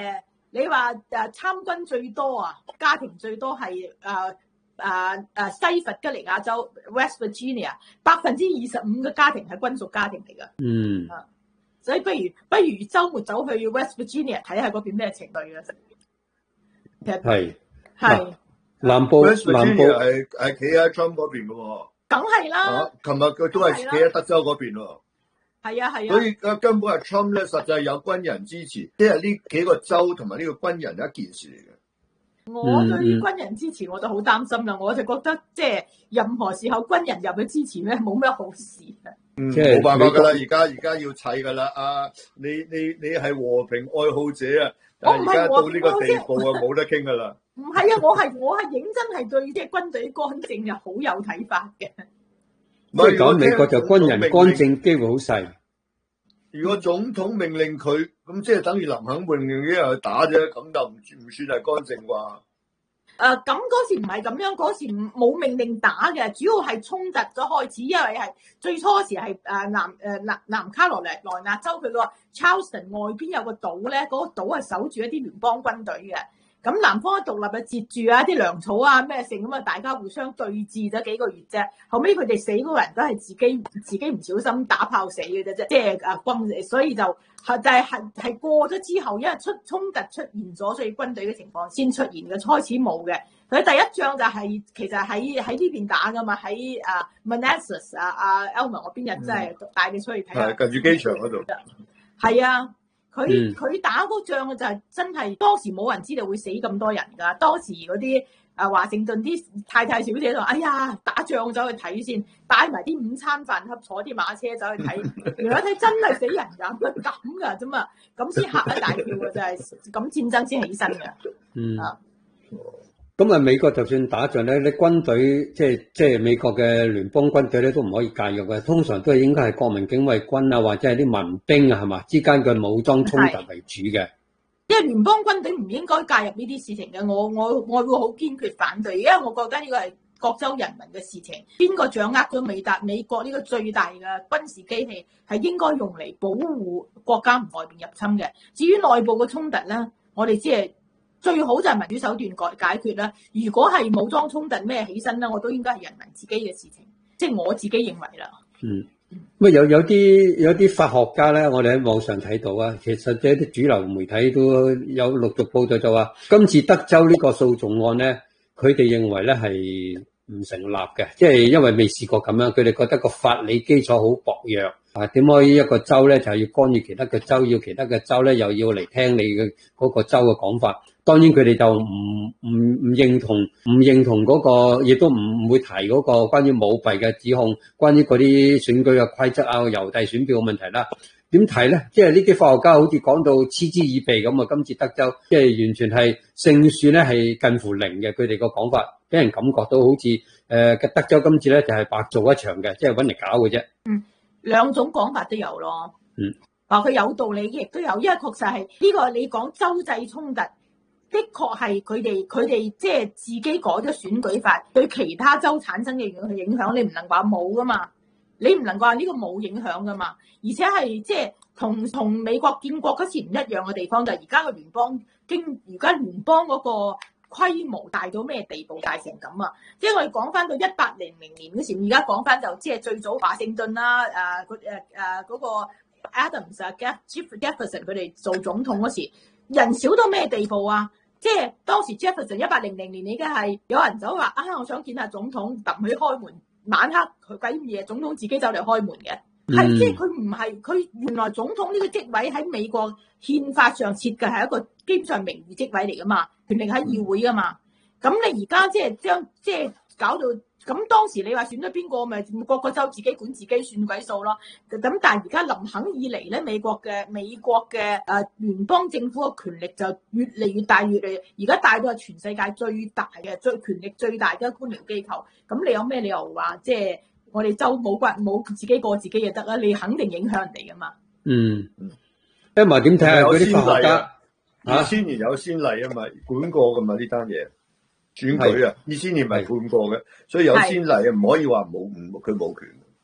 你話誒參軍最多啊，家庭最多係誒誒誒西弗吉尼亞州 West Virginia， 百分之二十五嘅家庭係軍屬家庭嚟㗎。 嗯。 啊，所以不如不如週末走去 West Virginia 睇下嗰邊咩情侶啊！其實係係南部南部係係企喺 Trump 嗰邊嘅喎。 梗係啦。 琴日佢都係企喺德州嗰邊喎。 係啊係啊。 所以根本係 Trump 咧，實際有軍人支持，即係呢幾個州同埋呢個軍人一件事嚟嘅。 我對於軍人支持我就好擔心啦，我就覺得即係任何時候軍人入去支持咧，冇咩好事啊。 嗯，冇辦法噶啦，而家而家要砌噶啦。啊，你你你係和平愛好者啊，但係而家到呢個地步啊，冇得傾噶啦。 唔係啊，我係我係認真係對即係軍隊乾淨又好有睇法嘅。 即係講美國就軍人乾淨機會好細。 如果總統命令佢，咁即係等於林肯命令啲人去打啫，咁就唔唔算係乾淨啩？ 誒、呃，咁嗰時唔係咁樣，嗰時冇命令打嘅，主要係衝突咗開始，因為係最初時係誒南誒南南卡羅來納州佢個 Charleston 外邊有個島咧，嗰、那個島係守住一啲聯邦軍隊嘅。咁南方一獨立啊，截住啊啲糧草啊咩剩咁啊，大家互相對峙咗幾個月啫。後尾佢哋死嗰個人都係自己自己唔小心打炮死嘅啫啫，即係啊軍，所以就係就係係係過咗之後，因為出衝突出現咗，所以軍隊嘅情況先出現嘅。開始冇嘅，佢第一仗就係、是、其實喺喺呢邊打噶嘛，喺啊 Manassas 啊啊 Elmer 嗰邊人真係帶你出去睇下， 係近住機場嗰度。 係啊。佢佢打嗰仗嘅就係真係當時冇人知道會死咁多人㗎。當時嗰啲啊華盛頓啲太太小姐就話：哎呀，打仗走去睇先，帶埋啲午餐飯盒，坐啲馬車走去睇。原來睇真係死人㗎，咁㗎啫嘛，咁先嚇一大跳㗎，就係咁戰爭先起身㗎。 嗯啊。咁啊，美國就算打仗咧，你軍隊即係即係美國嘅聯邦軍隊咧，都唔可以介入嘅。通常都係應該係國民警衛軍啊，或者係啲民兵啊，係嘛之間嘅武裝衝突為主嘅。 因為聯邦軍隊唔應該介入呢啲事情嘅，我我我會好堅決反對，因為我覺得呢個係各州人民嘅事情。邊個掌握咗美達美國呢個最大嘅軍事機器，係應該用嚟保護國家唔外邊入侵嘅。至於內部嘅衝突咧，我哋只係。最好就係民主手段解解決啦。如果係武裝衝突咩起身啦，我都應該係人民自己嘅事情，即係我自己認為啦。 嗯，咁有有啲有啲法學家咧，我哋喺網上睇到啊，其實即係啲主流媒體都有陸續報道就話，今次德州呢個訴訟案咧，佢哋認為咧係唔成立嘅，即係因為未試過咁樣，佢哋覺得個法理基礎好薄弱。啊，點可以一個州咧就係要干預其他嘅州，要其他嘅州咧又要嚟聽你嘅嗰個州嘅講法？當然佢哋就唔唔唔認同，唔認同嗰個，亦都唔唔會提嗰個關於舞弊嘅指控，關於嗰啲選舉嘅規則啊、郵遞選票嘅問題啦。點睇咧？即係呢啲法學家好似講到嗤之以鼻咁啊！今次德州即係完全係勝算咧係近乎零嘅，佢哋個講法俾人感覺到好似誒嘅德州今次咧就係白做一場嘅，即係搵嚟搞嘅啫。 嗯。兩種講法都有咯， 嗯， 話佢有道理，亦都有，因為確實係呢個你講州際衝突，的確係佢哋佢哋即係自己改咗選舉法，對其他州產生嘅影響，你唔能話冇噶嘛，你唔能夠話呢個冇影響噶嘛，而且係即係同同美國建國嗰時唔一樣嘅地方就係而家嘅聯邦經而家聯邦嗰個規模大到咩地步，大成咁啊！即係我哋講翻到一八零零年嗰時，而家講翻就即係最早華盛頓啦，誒嗰誒誒嗰個 Adams 啊 Jeff Jefferson 佢哋做總統嗰時，人少到咩地步啊？即係當時 Jefferson 一八零零年已經係有人走話啊，我想見下總統，揼佢開門，晚黑佢鬼夜總統自己走嚟開門嘅。係、嗯，即係佢唔係佢原來總統呢個職位喺美國憲法上設計係一個基本上名譽職位嚟噶嘛，權力喺議會噶嘛。咁你而家即係將即係搞到咁，當時你話選咗邊個咪各個州自己管自己算鬼數咯。咁但係而家林肯以嚟咧，美國嘅美國嘅誒聯邦政府嘅權力就越嚟越大，越嚟而家大到係全世界最大嘅最權力最大嘅官僚機構。咁你有咩理由話即係？我哋州冇關冇自己過自己就得啦，你肯定影響人哋噶嘛。 嗯，一埋點睇下嗰啲法學家二千年有先例啊嘛，管過噶嘛呢單嘢選舉啊，二千年咪管過嘅，所以有先例啊，唔可以話冇唔佢冇權。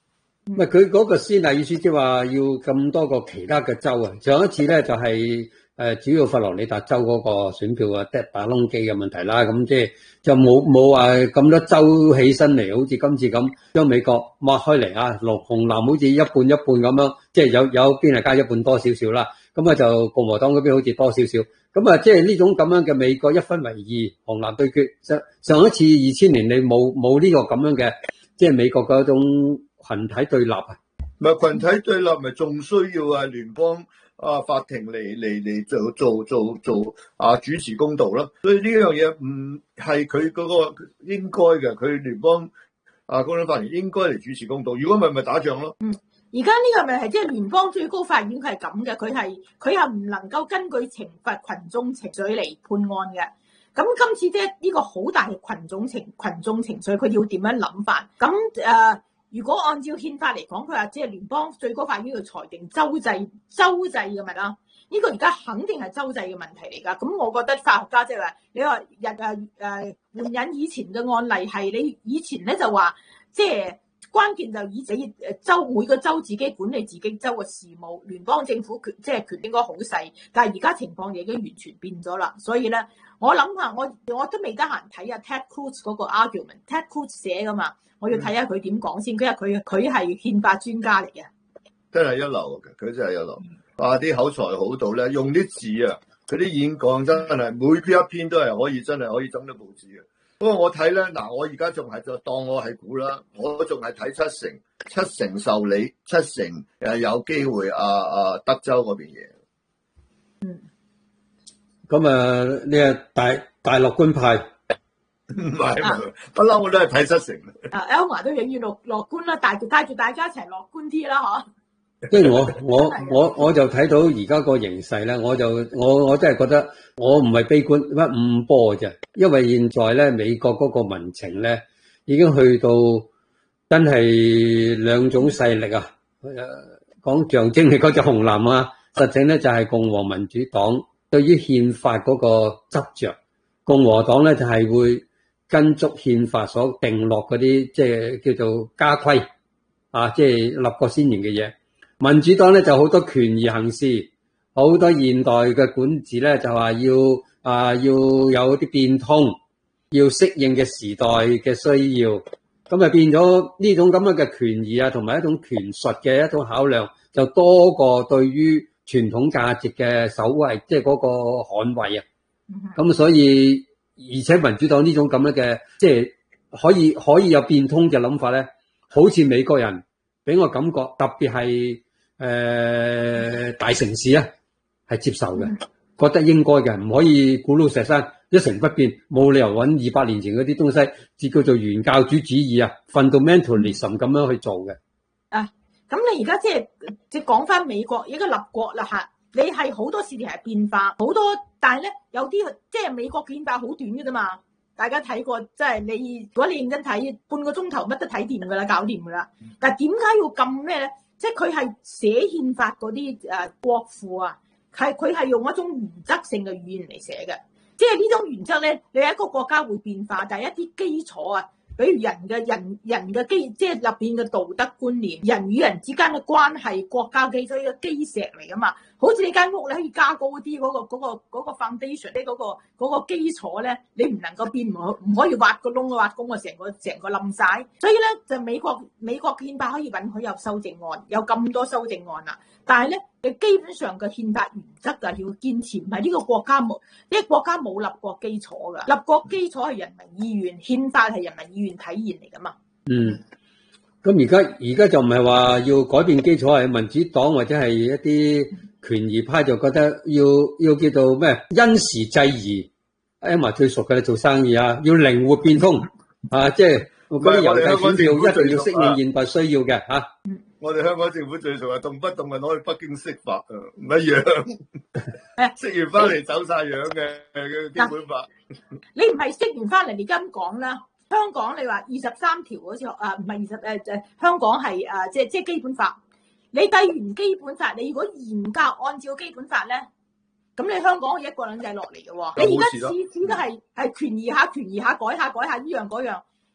唔係佢嗰個先例意思，即係話要咁多個其他嘅州啊。上一次咧就係、是、誒主要佛羅里達州嗰個選票啊，得打窿機嘅問題啦。咁即係就冇冇話咁多州起身嚟，好似今次咁將美國擘開嚟啊，紅紅藍好似一半一半咁樣，即係有有邊係加一半多少少啦。咁啊就共和黨嗰邊好似多少少。咁啊即係呢種咁樣嘅美國一分為二，紅藍對決。上上一次二千年你冇冇呢個咁樣嘅，即係美國嗰種群體對立啊， 唔係群體對立，咪仲需要啊聯邦啊法庭嚟嚟嚟做做做做啊主持公道咯。所以呢樣嘢唔係佢嗰個應該嘅，佢聯邦啊高等法院應該嚟主持公道。如果唔係咪打仗咯。 嗯，而家呢個咪係即係聯邦最高法院佢係咁嘅，佢係佢係唔能夠根據懲罰群眾情緒嚟判案嘅。咁今次即係呢個好大嘅群眾情群眾情緒，佢要點樣諗法？咁誒？呃如果按照憲法嚟講，佢話即係聯邦最高法院要裁定州制州制嘅咪啦？呢個而家肯定係州制嘅問題嚟㗎。咁我覺得法學家即係話，你話日誒誒援引以前嘅案例係你以前咧就話，即係關鍵就以自己誒州每個州自己管理自己州嘅事務，聯邦政府權即係權應該好細。但係而家情況已經完全變咗啦，所以咧我諗下，我我都未得閒睇下 Ted Cruz 嗰個 argument，Ted Cruz 寫㗎嘛。我要睇下佢點講先，佢話佢佢係憲法專家嚟嘅， 真係一流嘅，佢真係一流。哇！啲口才好到咧，用啲字啊，佢啲演講真係每篇一篇都係可以真係可以登到報紙嘅。不過我睇咧，嗱，我而家仲係就當我係估啦，我仲係睇七成，七成受理，七成誒有機會啊啊德州嗰邊嘢。 嗯， 咁啊，呢個大大樂觀派。 唔係唔係，不嬲我都係睇七成。 啊 Elma 都永遠樂樂觀啦，帶住帶住大家一齊樂觀啲啦，嗬。 即係我我我我就睇到而家個形勢咧，我就我我真係覺得我唔係悲觀乜五波嘅啫，因為現在咧美國嗰個民情咧已經去到真係兩種勢力啊，誒講象徵係嗰隻紅藍啊，實情咧就係共和民主黨對於憲法嗰個執着，共和黨咧就係會跟足憲法所定落嗰啲即係叫做家規啊，即係立國先賢嘅嘢。民主黨咧就好多權宜行事，好多現代嘅管治咧就話要啊要有啲變通，要適應嘅時代嘅需要，咁啊變咗呢種咁樣嘅權宜啊，同埋一種權術嘅一種考量，就多過對於傳統價值嘅守衛，即係嗰個捍衛啊。咁所以而且民主黨呢種咁樣嘅即係可以可以有變通嘅諗法咧，好似美國人俾我感覺，特別係誒、呃、大城市啊，係接受嘅，覺得應該嘅，唔可以古老石山一成不變，冇理由揾二百年前嗰啲東西，只叫做原教主主義啊 fundamentalism 咁樣去做嘅。 啊，咁你而家即係即係講翻美國一個立國啦嚇，你係好多事情係變化，好多，但係咧有啲即係美國變化好短嘅啫嘛。大家睇過，即係你如果你認真睇，半個鐘頭乜都睇掂噶啦，搞掂噶啦。但係點解要咁咩咧？即係佢係寫憲法嗰啲誒國父啊，係佢係用一種原則性嘅語言嚟寫嘅。即係呢種原則咧，你一個國家會變化，但係一啲基礎啊，比如人嘅人人嘅基，即係入邊嘅道德觀念，人與人之間嘅關係，國家基礎嘅基石嚟噶嘛。好似你間屋你可以加高啲嗰個嗰個嗰個 foundation 咧，嗰個嗰個基礎咧，你唔能夠變，唔唔可以挖個窿挖工啊，成個成個冧晒。所以咧就美國美國憲法可以允許有修正案，有咁多修正案啦。但係咧，你基本上嘅憲法原則啊要堅持，唔係呢個國家冇，呢個國家冇立國基礎噶，立國基礎係人民意願，憲法係人民意願體現嚟噶嘛。 嗯，咁而家而家就唔係話要改變基礎，係民主黨或者係一啲權宜派就覺得要要叫做咩因時制宜。Emma 最熟嘅，你做生意啊，要靈活變通啊，即係嗰啲郵遞選票一定要適應現代需要嘅嚇。 我哋香港政府最熟係動不動咪攞去北京釋法啊，唔一樣。釋完翻嚟走晒樣嘅嘅基本法。 你唔係釋完翻嚟，你咁講啦。香港你話二十三條嗰時啊，唔係二十誒誒，香港係誒即係即係基本法。你計完基本法，你如果嚴格按照基本法咧，咁你香港係一國兩制落嚟嘅喎。你而家次次都係係權宜下權宜下改下改下呢樣嗰樣。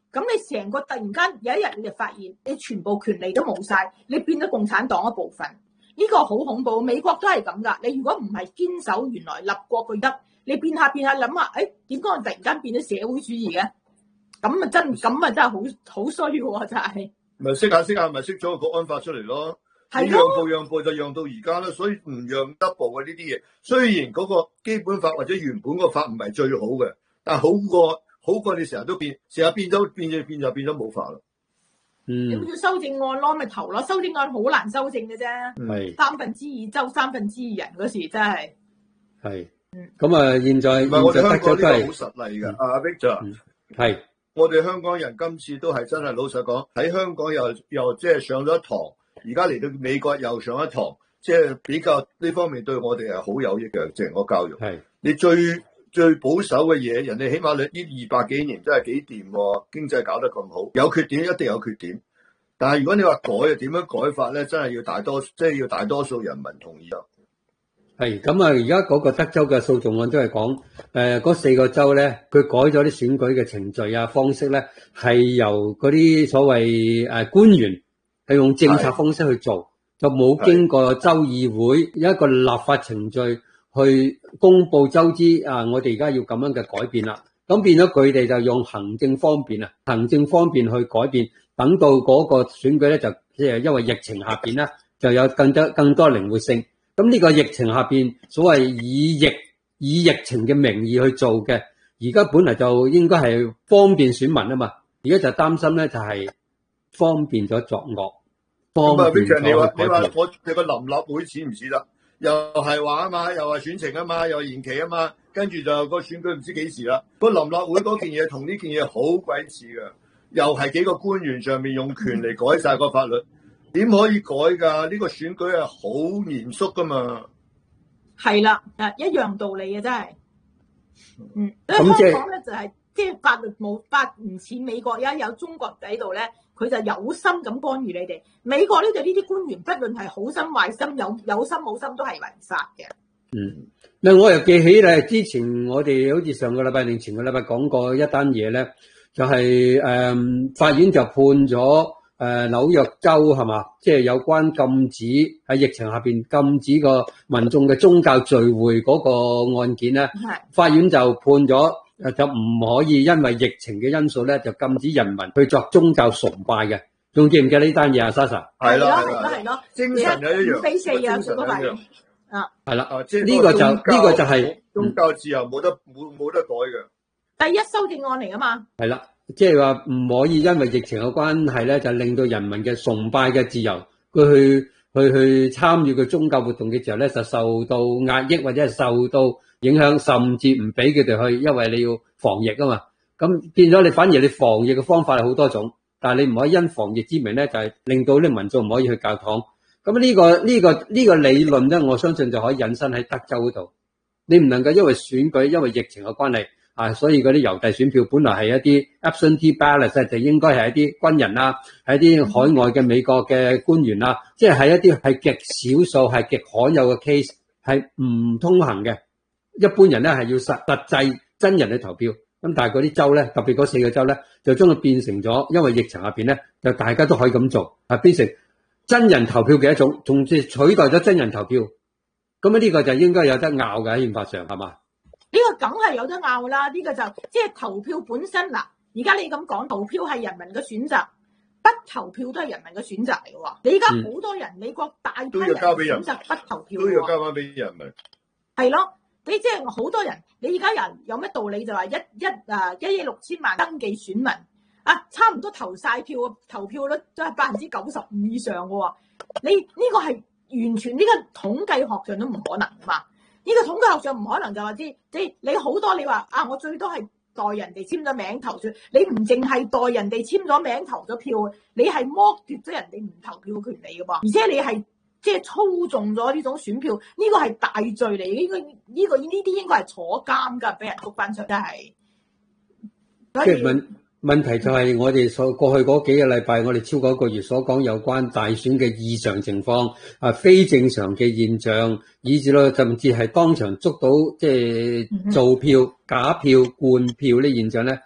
咁你成個突然間有一日你就發現你全部權利都冇晒，你變咗共產黨一部分，呢個好恐怖。美國都係咁噶，你如果唔係堅守原來立國嘅德，你變下變下諗下，誒點解我突然間變咗社會主義嘅？咁啊真咁啊真係好好衰喎，真係。 咪識下識下，咪識咗個國安法出嚟咯。係讓步讓步就讓到而家啦，所以唔讓得步嘅呢啲嘢。雖然嗰個基本法或者原本個法唔係最好嘅，但係好過好過你成日都變，成日變咗變就變就變咗冇法啦。 嗯， 你要修正案咯，咪投咯。修正案好難修正嘅啫。 係三分之二州三分之二人嗰時真係。係。 咁啊，現在唔係我哋香港呢個好實例㗎。阿 Victor 係。 我哋香港人今次都係真係老實講，喺香港又又即係上咗一堂，而家嚟到美國又上一堂，即係比較呢方面對我哋係好有益嘅，即係我教育。係你最最保守嘅嘢，人哋起碼你呢二百幾年真係幾掂喎，經濟搞得咁好，有缺點一定有缺點，但係如果你話改啊，點樣改法咧？真係要大多即係要大多數人民同意啊。 係咁啊！而家嗰個德州嘅訴訟案都係講，誒嗰四個州咧，佢改咗啲選舉嘅程序啊方式咧，係由嗰啲所謂誒官員係用政策方式去做，就冇經過州議會有一個立法程序去公佈州知啊！我哋而家要咁樣嘅改變啦，咁變咗佢哋就用行政方便啊，行政方便去改變，等到嗰個選舉咧就即係因為疫情下邊咧就有更多更多靈活性。咁呢個疫情下邊，所謂以疫以疫情嘅名義去做嘅，而家本來就應該係方便選民啊嘛，而家就擔心咧就係方便咗作惡，方便咗你話你話我哋個臨立會似唔似得？又係話啊嘛，又話選情啊嘛，又延期啊嘛，跟住就個選舉唔知幾時啦。個臨立會嗰件嘢同呢件嘢好鬼似㗎，又係幾個官員上面用權嚟改晒個法律。點可以改㗎？呢個選舉係好嚴肅㗎嘛。係啦，誒一樣道理嘅真係。嗯，香港咧就係即係法律冇法唔似美國，而家有中國喺度咧，佢就有心咁干預你哋。美國呢就呢啲官員，不論係好心壞心，有有心冇心都係違法嘅。嗯， 嗱我又記起咧，之前我哋好似上個禮拜定前個禮拜講過一單嘢咧，就係、是、誒、嗯、法院就判咗。誒、呃，紐約州係嘛，即係有關禁止喺疫情下邊禁止個民眾嘅宗教聚會嗰個案件咧，法院就判咗誒，就唔可以因為疫情嘅因素咧，就禁止人民去作宗教崇拜嘅。仲記唔記得呢單嘢啊 ，Sasha？ 係咯，係咯，係咯， 精神又一樣， 五比四啊，嗰個法院啊，係啦，啊，即係呢個就呢、這個就係、是、 宗教自由冇得冇冇得改嘅。 第一修正案嚟噶嘛？ 係啦。即係話唔可以因為疫情嘅關係咧，就令到人民嘅崇拜嘅自由，佢去去去參與佢宗教活動嘅時候咧，就受到壓抑或者係受到影響，甚至唔俾佢哋去，因為你要防疫啊嘛。咁變咗你反而你防疫嘅方法係好多種，但係你唔可以因防疫之名咧，就係令到啲民眾唔可以去教堂。咁呢個呢個呢個理論咧，我相信就可以引申喺德州嗰度。你唔能夠因為選舉，因為疫情嘅關係。啊，所以嗰啲郵遞選票本來係一啲 absentee ballot，就應該係一啲軍人啊，係一啲海外嘅美國嘅官員啊，即係係一啲係極少數係極罕有嘅 case，係唔通行嘅。一般人咧係要實實際真人去投票，咁但係嗰啲州咧，特別嗰四個州咧，就將佢變成咗，因為疫情下邊咧，就大家都可以咁做，啊變成真人投票嘅一種，仲即係取代咗真人投票。咁啊呢個就應該有得拗嘅喺憲法上，係嘛？ 呢、這個梗係有得拗啦，呢、這個就即係、就是、投票本身嗱。而家你咁講，投票係人民嘅選擇，不投票都係人民嘅選擇嚟嘅喎。你而家好多人、嗯，美國大批人選擇不投票， 都要交翻俾人民。 係咯，你即係好多人，你而家人有咩道理就話一一啊一億六千萬登記選民啊，差唔多投晒票，投票率都係百分之九十五以上嘅喎。你呢、這個係完全呢、這個統計學上都唔可能嘛。呢、這個統計學上唔可能就話知，即係你好多你話啊，我最多係代人哋簽咗名投票，你唔淨係代人哋簽咗名投咗票，你係剝奪咗人哋唔投票嘅權利嘅噃，而且你係即係操縱咗呢種選票，呢、這個係大罪嚟嘅，應該呢個呢啲應該係坐監㗎，俾人捉翻出真係。 即係問問題就係我哋所過去嗰幾個禮拜，我哋超過一個月所講有關大選嘅異常情況啊，非正常嘅現象，以至到甚至係當場捉到即係造票、假票、換票呢現象咧，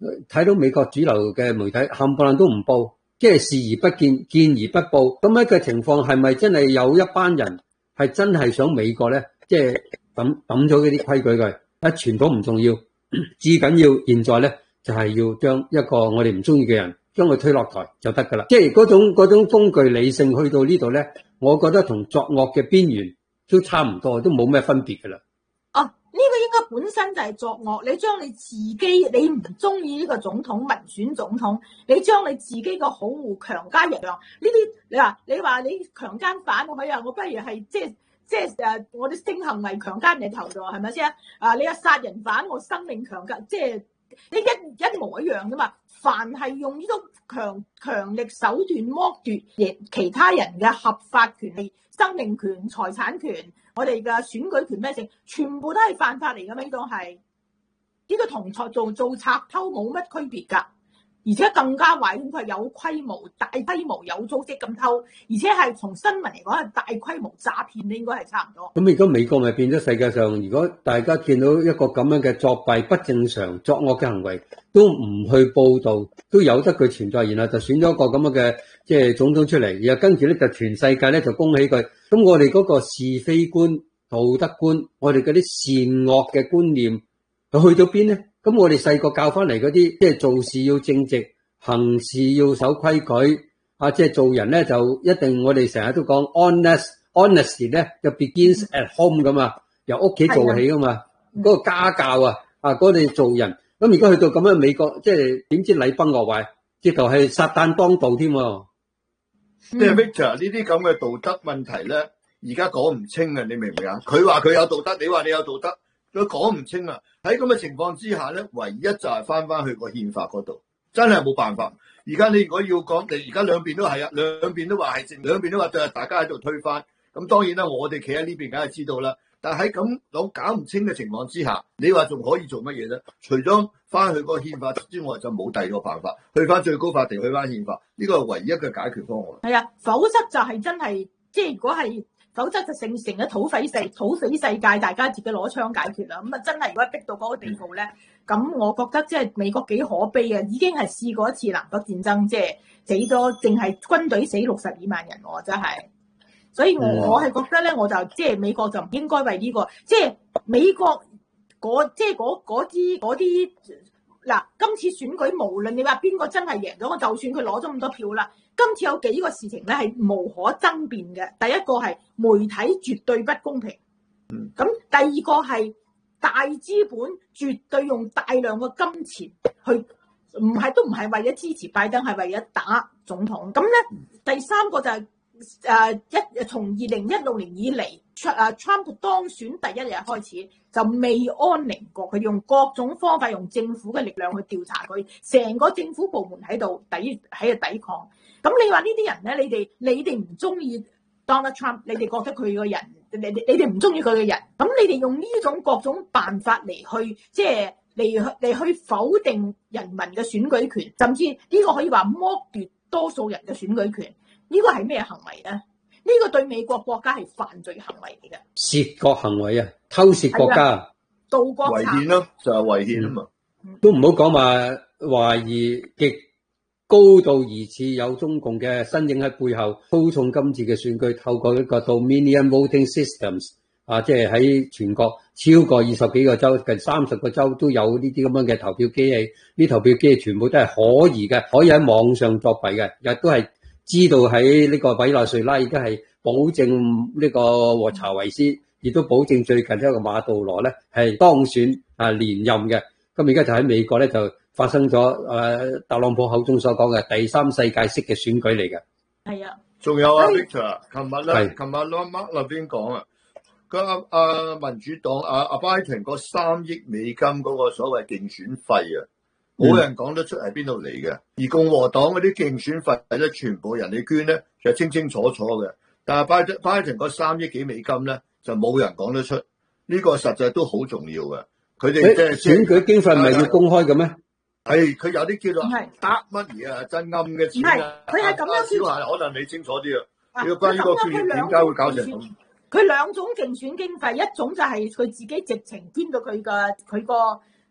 睇到美國主流嘅媒體冚唪唥都唔報，即係視而不見，見而不報。咁樣嘅情況係咪真係有一班人係真係想美國咧，即係抌抌咗嗰啲規矩嘅？啊，傳統唔重要，至緊要現在咧就係要將一個我哋唔中意嘅人將佢推落台就得噶啦。即係嗰種嗰種工具理性去到呢度咧，我覺得同作惡嘅邊緣都差唔多，都冇咩分別噶啦。 哦，呢個應該本身就係作惡。你將你自己，你唔中意呢個總統民選總統，你將你自己個好惡強加人讓呢啲。你話你話你強姦犯佢啊，我不如係即係即係誒，我啲性行為強姦你頭度係咪先啊？你有殺人犯，我生命強姦，即係你一一模一樣噶嘛。凡係用呢種強強力手段剝奪亦其他人嘅合法權利、生命權、財產權、我哋嘅選舉權咩性，全部都係犯法嚟嘅。呢度係呢個同做做做賊偷冇乜區別㗎。而且更加壞，佢係有規模、大規模、有組織咁偷，而且係從新聞嚟講係大規模詐騙咧，應該係差唔多。 咁如果美國咪變咗世界上，如果大家見到一個咁樣嘅作弊、不正常、作惡嘅行為，都唔去報導，都有得佢存在，然後就選咗一個咁樣嘅即係總統出嚟，然後跟住咧就全世界咧就恭喜佢。咁我哋嗰個是非觀、道德觀，我哋嗰啲善惡嘅觀念，佢去到邊咧？咁我哋細個教翻嚟嗰啲，即係做事要正直，行事要守規矩，啊，即係做人咧就一定，我哋成日都講 honest，honesty 咧就 begins at home 噶嘛，由屋企做起噶嘛，嗰個家教啊，啊，嗰啲做人。咁如果去到咁樣美國，即係點知禮崩樂壞，直頭係撒旦當道添。 即係 Victor 呢啲咁嘅道德問題咧，而家講唔清啊，你明唔明啊？佢話佢有道德，你話你有道德。佢講唔清啊！喺咁嘅情況之下咧，唯一就係翻翻去個憲法嗰度，真係冇辦法。而家你如果要講，你而家兩邊都係啊，兩邊都話係正，兩邊都話就係大家喺度推翻。咁當然啦，我哋企喺呢邊梗係知道啦。但係喺咁講搞唔清嘅情況之下，你話仲可以做乜嘢咧？除咗翻去個憲法之外，就冇第二個辦法。去翻最高法庭，去翻憲法，呢個係唯一嘅解決方案。 係啊，否則就係真係，即係如果係。否則就成成咗土匪世土匪世界，大家自己攞槍解決啦。咁啊，真係如果逼到嗰個地步咧，咁我覺得即係美國幾可悲啊！已經係試過一次南北戰爭，即係死咗，淨係軍隊死六十二萬人喎，真係。所以我我係覺得咧，我就即係美國就唔應該為呢個，即係美國嗰即係嗰嗰啲嗰啲嗱，今次選舉無論你話邊個真係贏咗，我就算佢攞咗咁多票啦。今次有幾個事情咧係無可爭辯嘅。第一個係媒體絕對不公平，咁第二個係大資本絕對用大量嘅金錢去，唔係都唔係為咗支持拜登，係為咗打總統。咁咧第三個就係誒一從二零一六年以嚟，誒 Trump 當選第一日開始就未安寧過，佢用各種方法，用政府嘅力量去調查佢，成個政府部門喺度抵喺度抵抗。咁你話呢啲人咧，你哋你哋唔中意 Donald Trump， 你哋覺得佢個人，你你你哋唔中意佢嘅人，咁你哋用呢種各種辦法嚟去，即係嚟嚟去否定人民嘅選舉權，甚至呢個可以話剝奪多數人嘅選舉權，呢個係咩行為咧？呢個對美國國家係犯罪行為嚟嘅，竊國行為啊，偷竊國家， 盜國違憲咯，就係違憲啊嘛， 都唔好講話懷疑極高度疑似有中共嘅身影喺背後操縱今次嘅選舉，透過一個 Dominion Voting Systems 啊，即係喺全國超過二十幾個州，近三十個州都有呢啲咁樣嘅投票機器，呢投票機器全部都係可疑嘅，可以喺網上作弊嘅，亦都係知道喺呢個委內瑞拉已經係保證呢個和查維斯，亦都保證最近呢個馬杜羅咧係當選啊連任嘅。咁而家就喺美國咧就發生咗誒、呃、特朗普口中所講嘅第三世界式嘅選舉嚟嘅。 係啊， 仲有啊 Victor， 琴日咧，琴日阿 Mark 嗰邊講啊，個阿民主黨阿阿拜登嗰三億美金嗰個所謂競選費啊，冇人講得出係邊度嚟嘅。而共和黨嗰啲競選費咧，全部人哋捐咧，就清清楚楚嘅。但係拜登拜登嗰三億幾美金咧，就冇人講得出。呢、這個實際都好重要嘅。佢哋即係選舉經費唔係要公開嘅咩？ 係佢有啲叫做白乜嘢啊，真暗嘅錢啊。 佢係咁樣小孩可能你清楚啲啊。呢個關於個決點解會搞成咁？ 佢兩種競選經費，一種就係佢自己直情捐到佢個佢個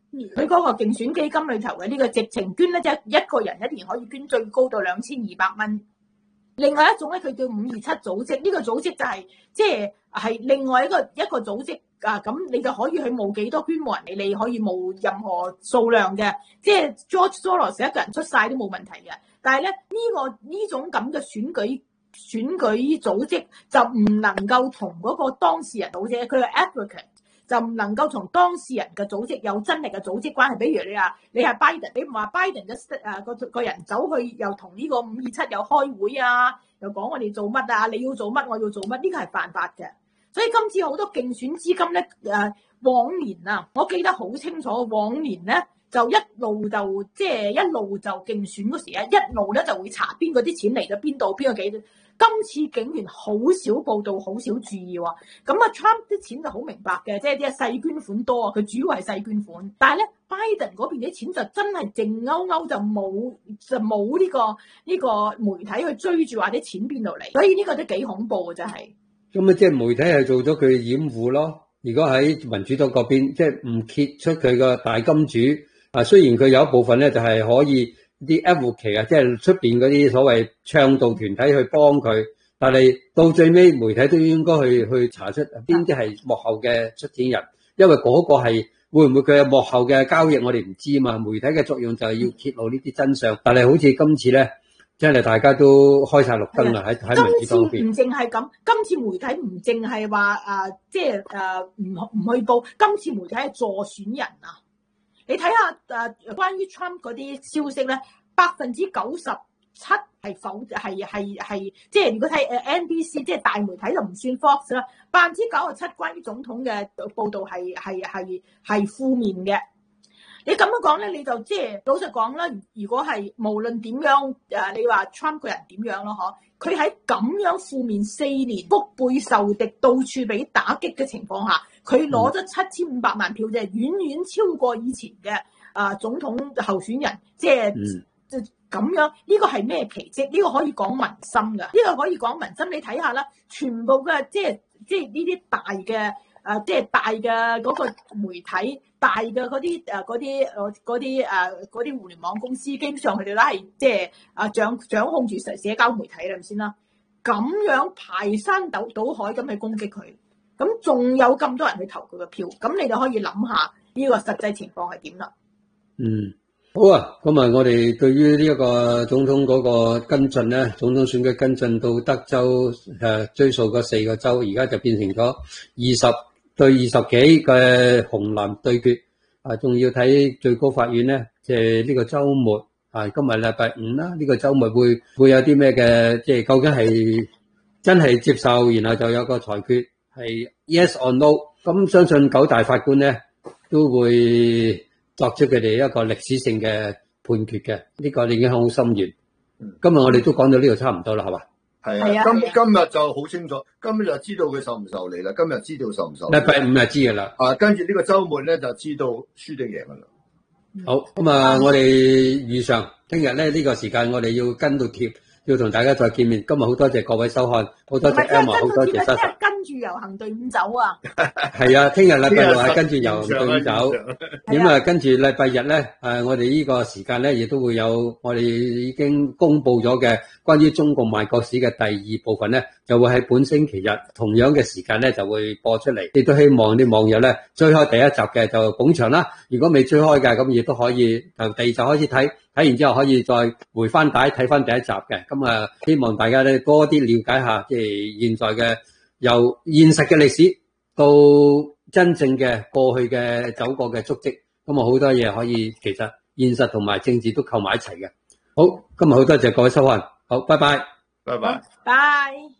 佢嗰個競選基金裏頭嘅呢個直情捐咧，即係一個人一年可以捐最高到兩千二百蚊。另外一種咧，佢叫五二七組織，呢個組織就係即係係另外一個一個組織啊。咁你就可以去募幾多捐冇人理，你可以募任何數量嘅，即係 George Soros 一個人出晒都冇問題嘅。但係咧呢個呢種咁嘅選舉選舉組織就唔能夠同嗰個當事人組織，佢係 advocate。就唔能夠同當事人嘅組織有真力嘅組織關係，比如你話你係 Biden，你唔話 Biden 嘅誒個個人走去又同呢個五二七又開會啊，又講我哋做乜啊，你要做乜我要做乜，呢個係犯法嘅。所以今次好多競選資金咧誒，往年啊，我記得好清楚，往年咧就一路就即係、就是、一路就競選嗰時啊，一路咧就會查邊個啲錢嚟咗邊度，邊個幾。今次竟然好少報道，好少注意喎。咁啊 Trump 啲錢就好明白嘅，即係啲細捐款多啊，佢主要係細捐款。但係咧 Biden 嗰邊啲錢就真係淨勾勾，就冇就冇呢個呢個媒體去追住話啲錢邊度嚟，所以呢個都幾恐怖嘅真係。咁啊，即係媒體係做咗佢嘅掩護咯。如果喺民主黨嗰邊，即係唔揭出佢個大金主啊，雖然佢有一部分咧就係可以。啲 advocate 啊，即係出邊嗰啲所謂倡導團體去幫佢，但係到最尾媒體都應該去去查出邊啲係幕後嘅出錢人，因為嗰個係會唔會佢係幕後嘅交易，我哋唔知啊嘛。媒體嘅作用就係要揭露呢啲真相，但係好似今次咧，真係大家都開晒綠燈啦，喺喺民主黨邊。今次唔淨係咁，今次媒體唔淨係話誒，即係誒唔唔去報，今次媒體係助選人啊。你睇下誒，關於 Trump 嗰啲消息咧，百分之九十七係否係係係，即係如果睇誒 N B C 即係大媒體就唔算 Fox 啦，百分之九十七關於總統嘅報導係係係係負面嘅。你咁樣講咧，你就即係老實講啦。如果係無論點樣誒，你話 Trump 個人點樣咯，嗬？佢喺咁樣負面四年、腹背受敵、到處俾打擊嘅情況下，佢攞咗七千五百萬票，就係遠遠超過以前嘅啊總統候選人，即係即係咁樣。呢個係咩奇蹟？呢個可以講民心㗎，呢個可以講民心。你睇下啦，全部嘅即係即係呢啲大嘅。誒即係大嘅嗰個媒體，大嘅嗰啲誒嗰啲誒嗰啲誒嗰啲互聯網公司，基本上佢哋都係即係啊掌掌控住社社交媒體啦，係咪先啦？咁樣排山倒倒海咁去攻擊佢，咁仲有咁多人去投佢嘅票，咁你就可以諗下呢個實際情況係點啦。嗯，好啊，咁啊，我哋對於呢一個總統嗰個跟進咧，總統選舉跟進到德州誒追溯嗰四個州，而家就變成咗二十。對二十幾嘅紅藍對決啊，仲要睇最高法院咧，即係呢個週末啊，今日禮拜五啦，呢、這個週末會會有啲咩嘅，即係究竟係真係接受，然後就有個裁決係 yes or no。咁相信九大法官咧都會作出佢哋一個歷史性嘅判決嘅，呢、這個已經好深遠。今日我哋都講到呢度差唔多啦，係嘛？係啊，今今日就好清楚，今日就知道佢受唔受理啦。今日知道受唔受理，禮拜五就知噶啦。啊，跟住呢個周末咧就知道輸定贏噶啦。好，咁啊，我哋預上聽日咧呢個時間，我哋要跟到貼，要同大家再見面。今日好多謝各位收看，好多謝 Emma，好多謝 Sasha。跟住遊行隊伍走啊！係啊，聽日禮拜六係跟住遊行隊伍走。咁啊，跟住禮拜日咧，誒，我哋呢個時間咧，亦都會有我哋已經公布咗嘅關於中共賣國史嘅第二部分咧，就會喺本星期日同樣嘅時間咧就會播出嚟。亦都希望啲網友咧追開第一集嘅就捧場啦。如果未追開嘅，咁亦都可以由第二集開始睇，睇完之後可以再回翻帶睇翻第一集嘅。咁啊，希望大家咧多啲了解下，即係現在嘅。由現實嘅歷史到真正嘅過去嘅走過嘅足跡，咁啊好多嘢可以其實現實同埋政治都扣埋一齊嘅。好，今日好多謝各位收看，好，拜拜，拜拜，拜。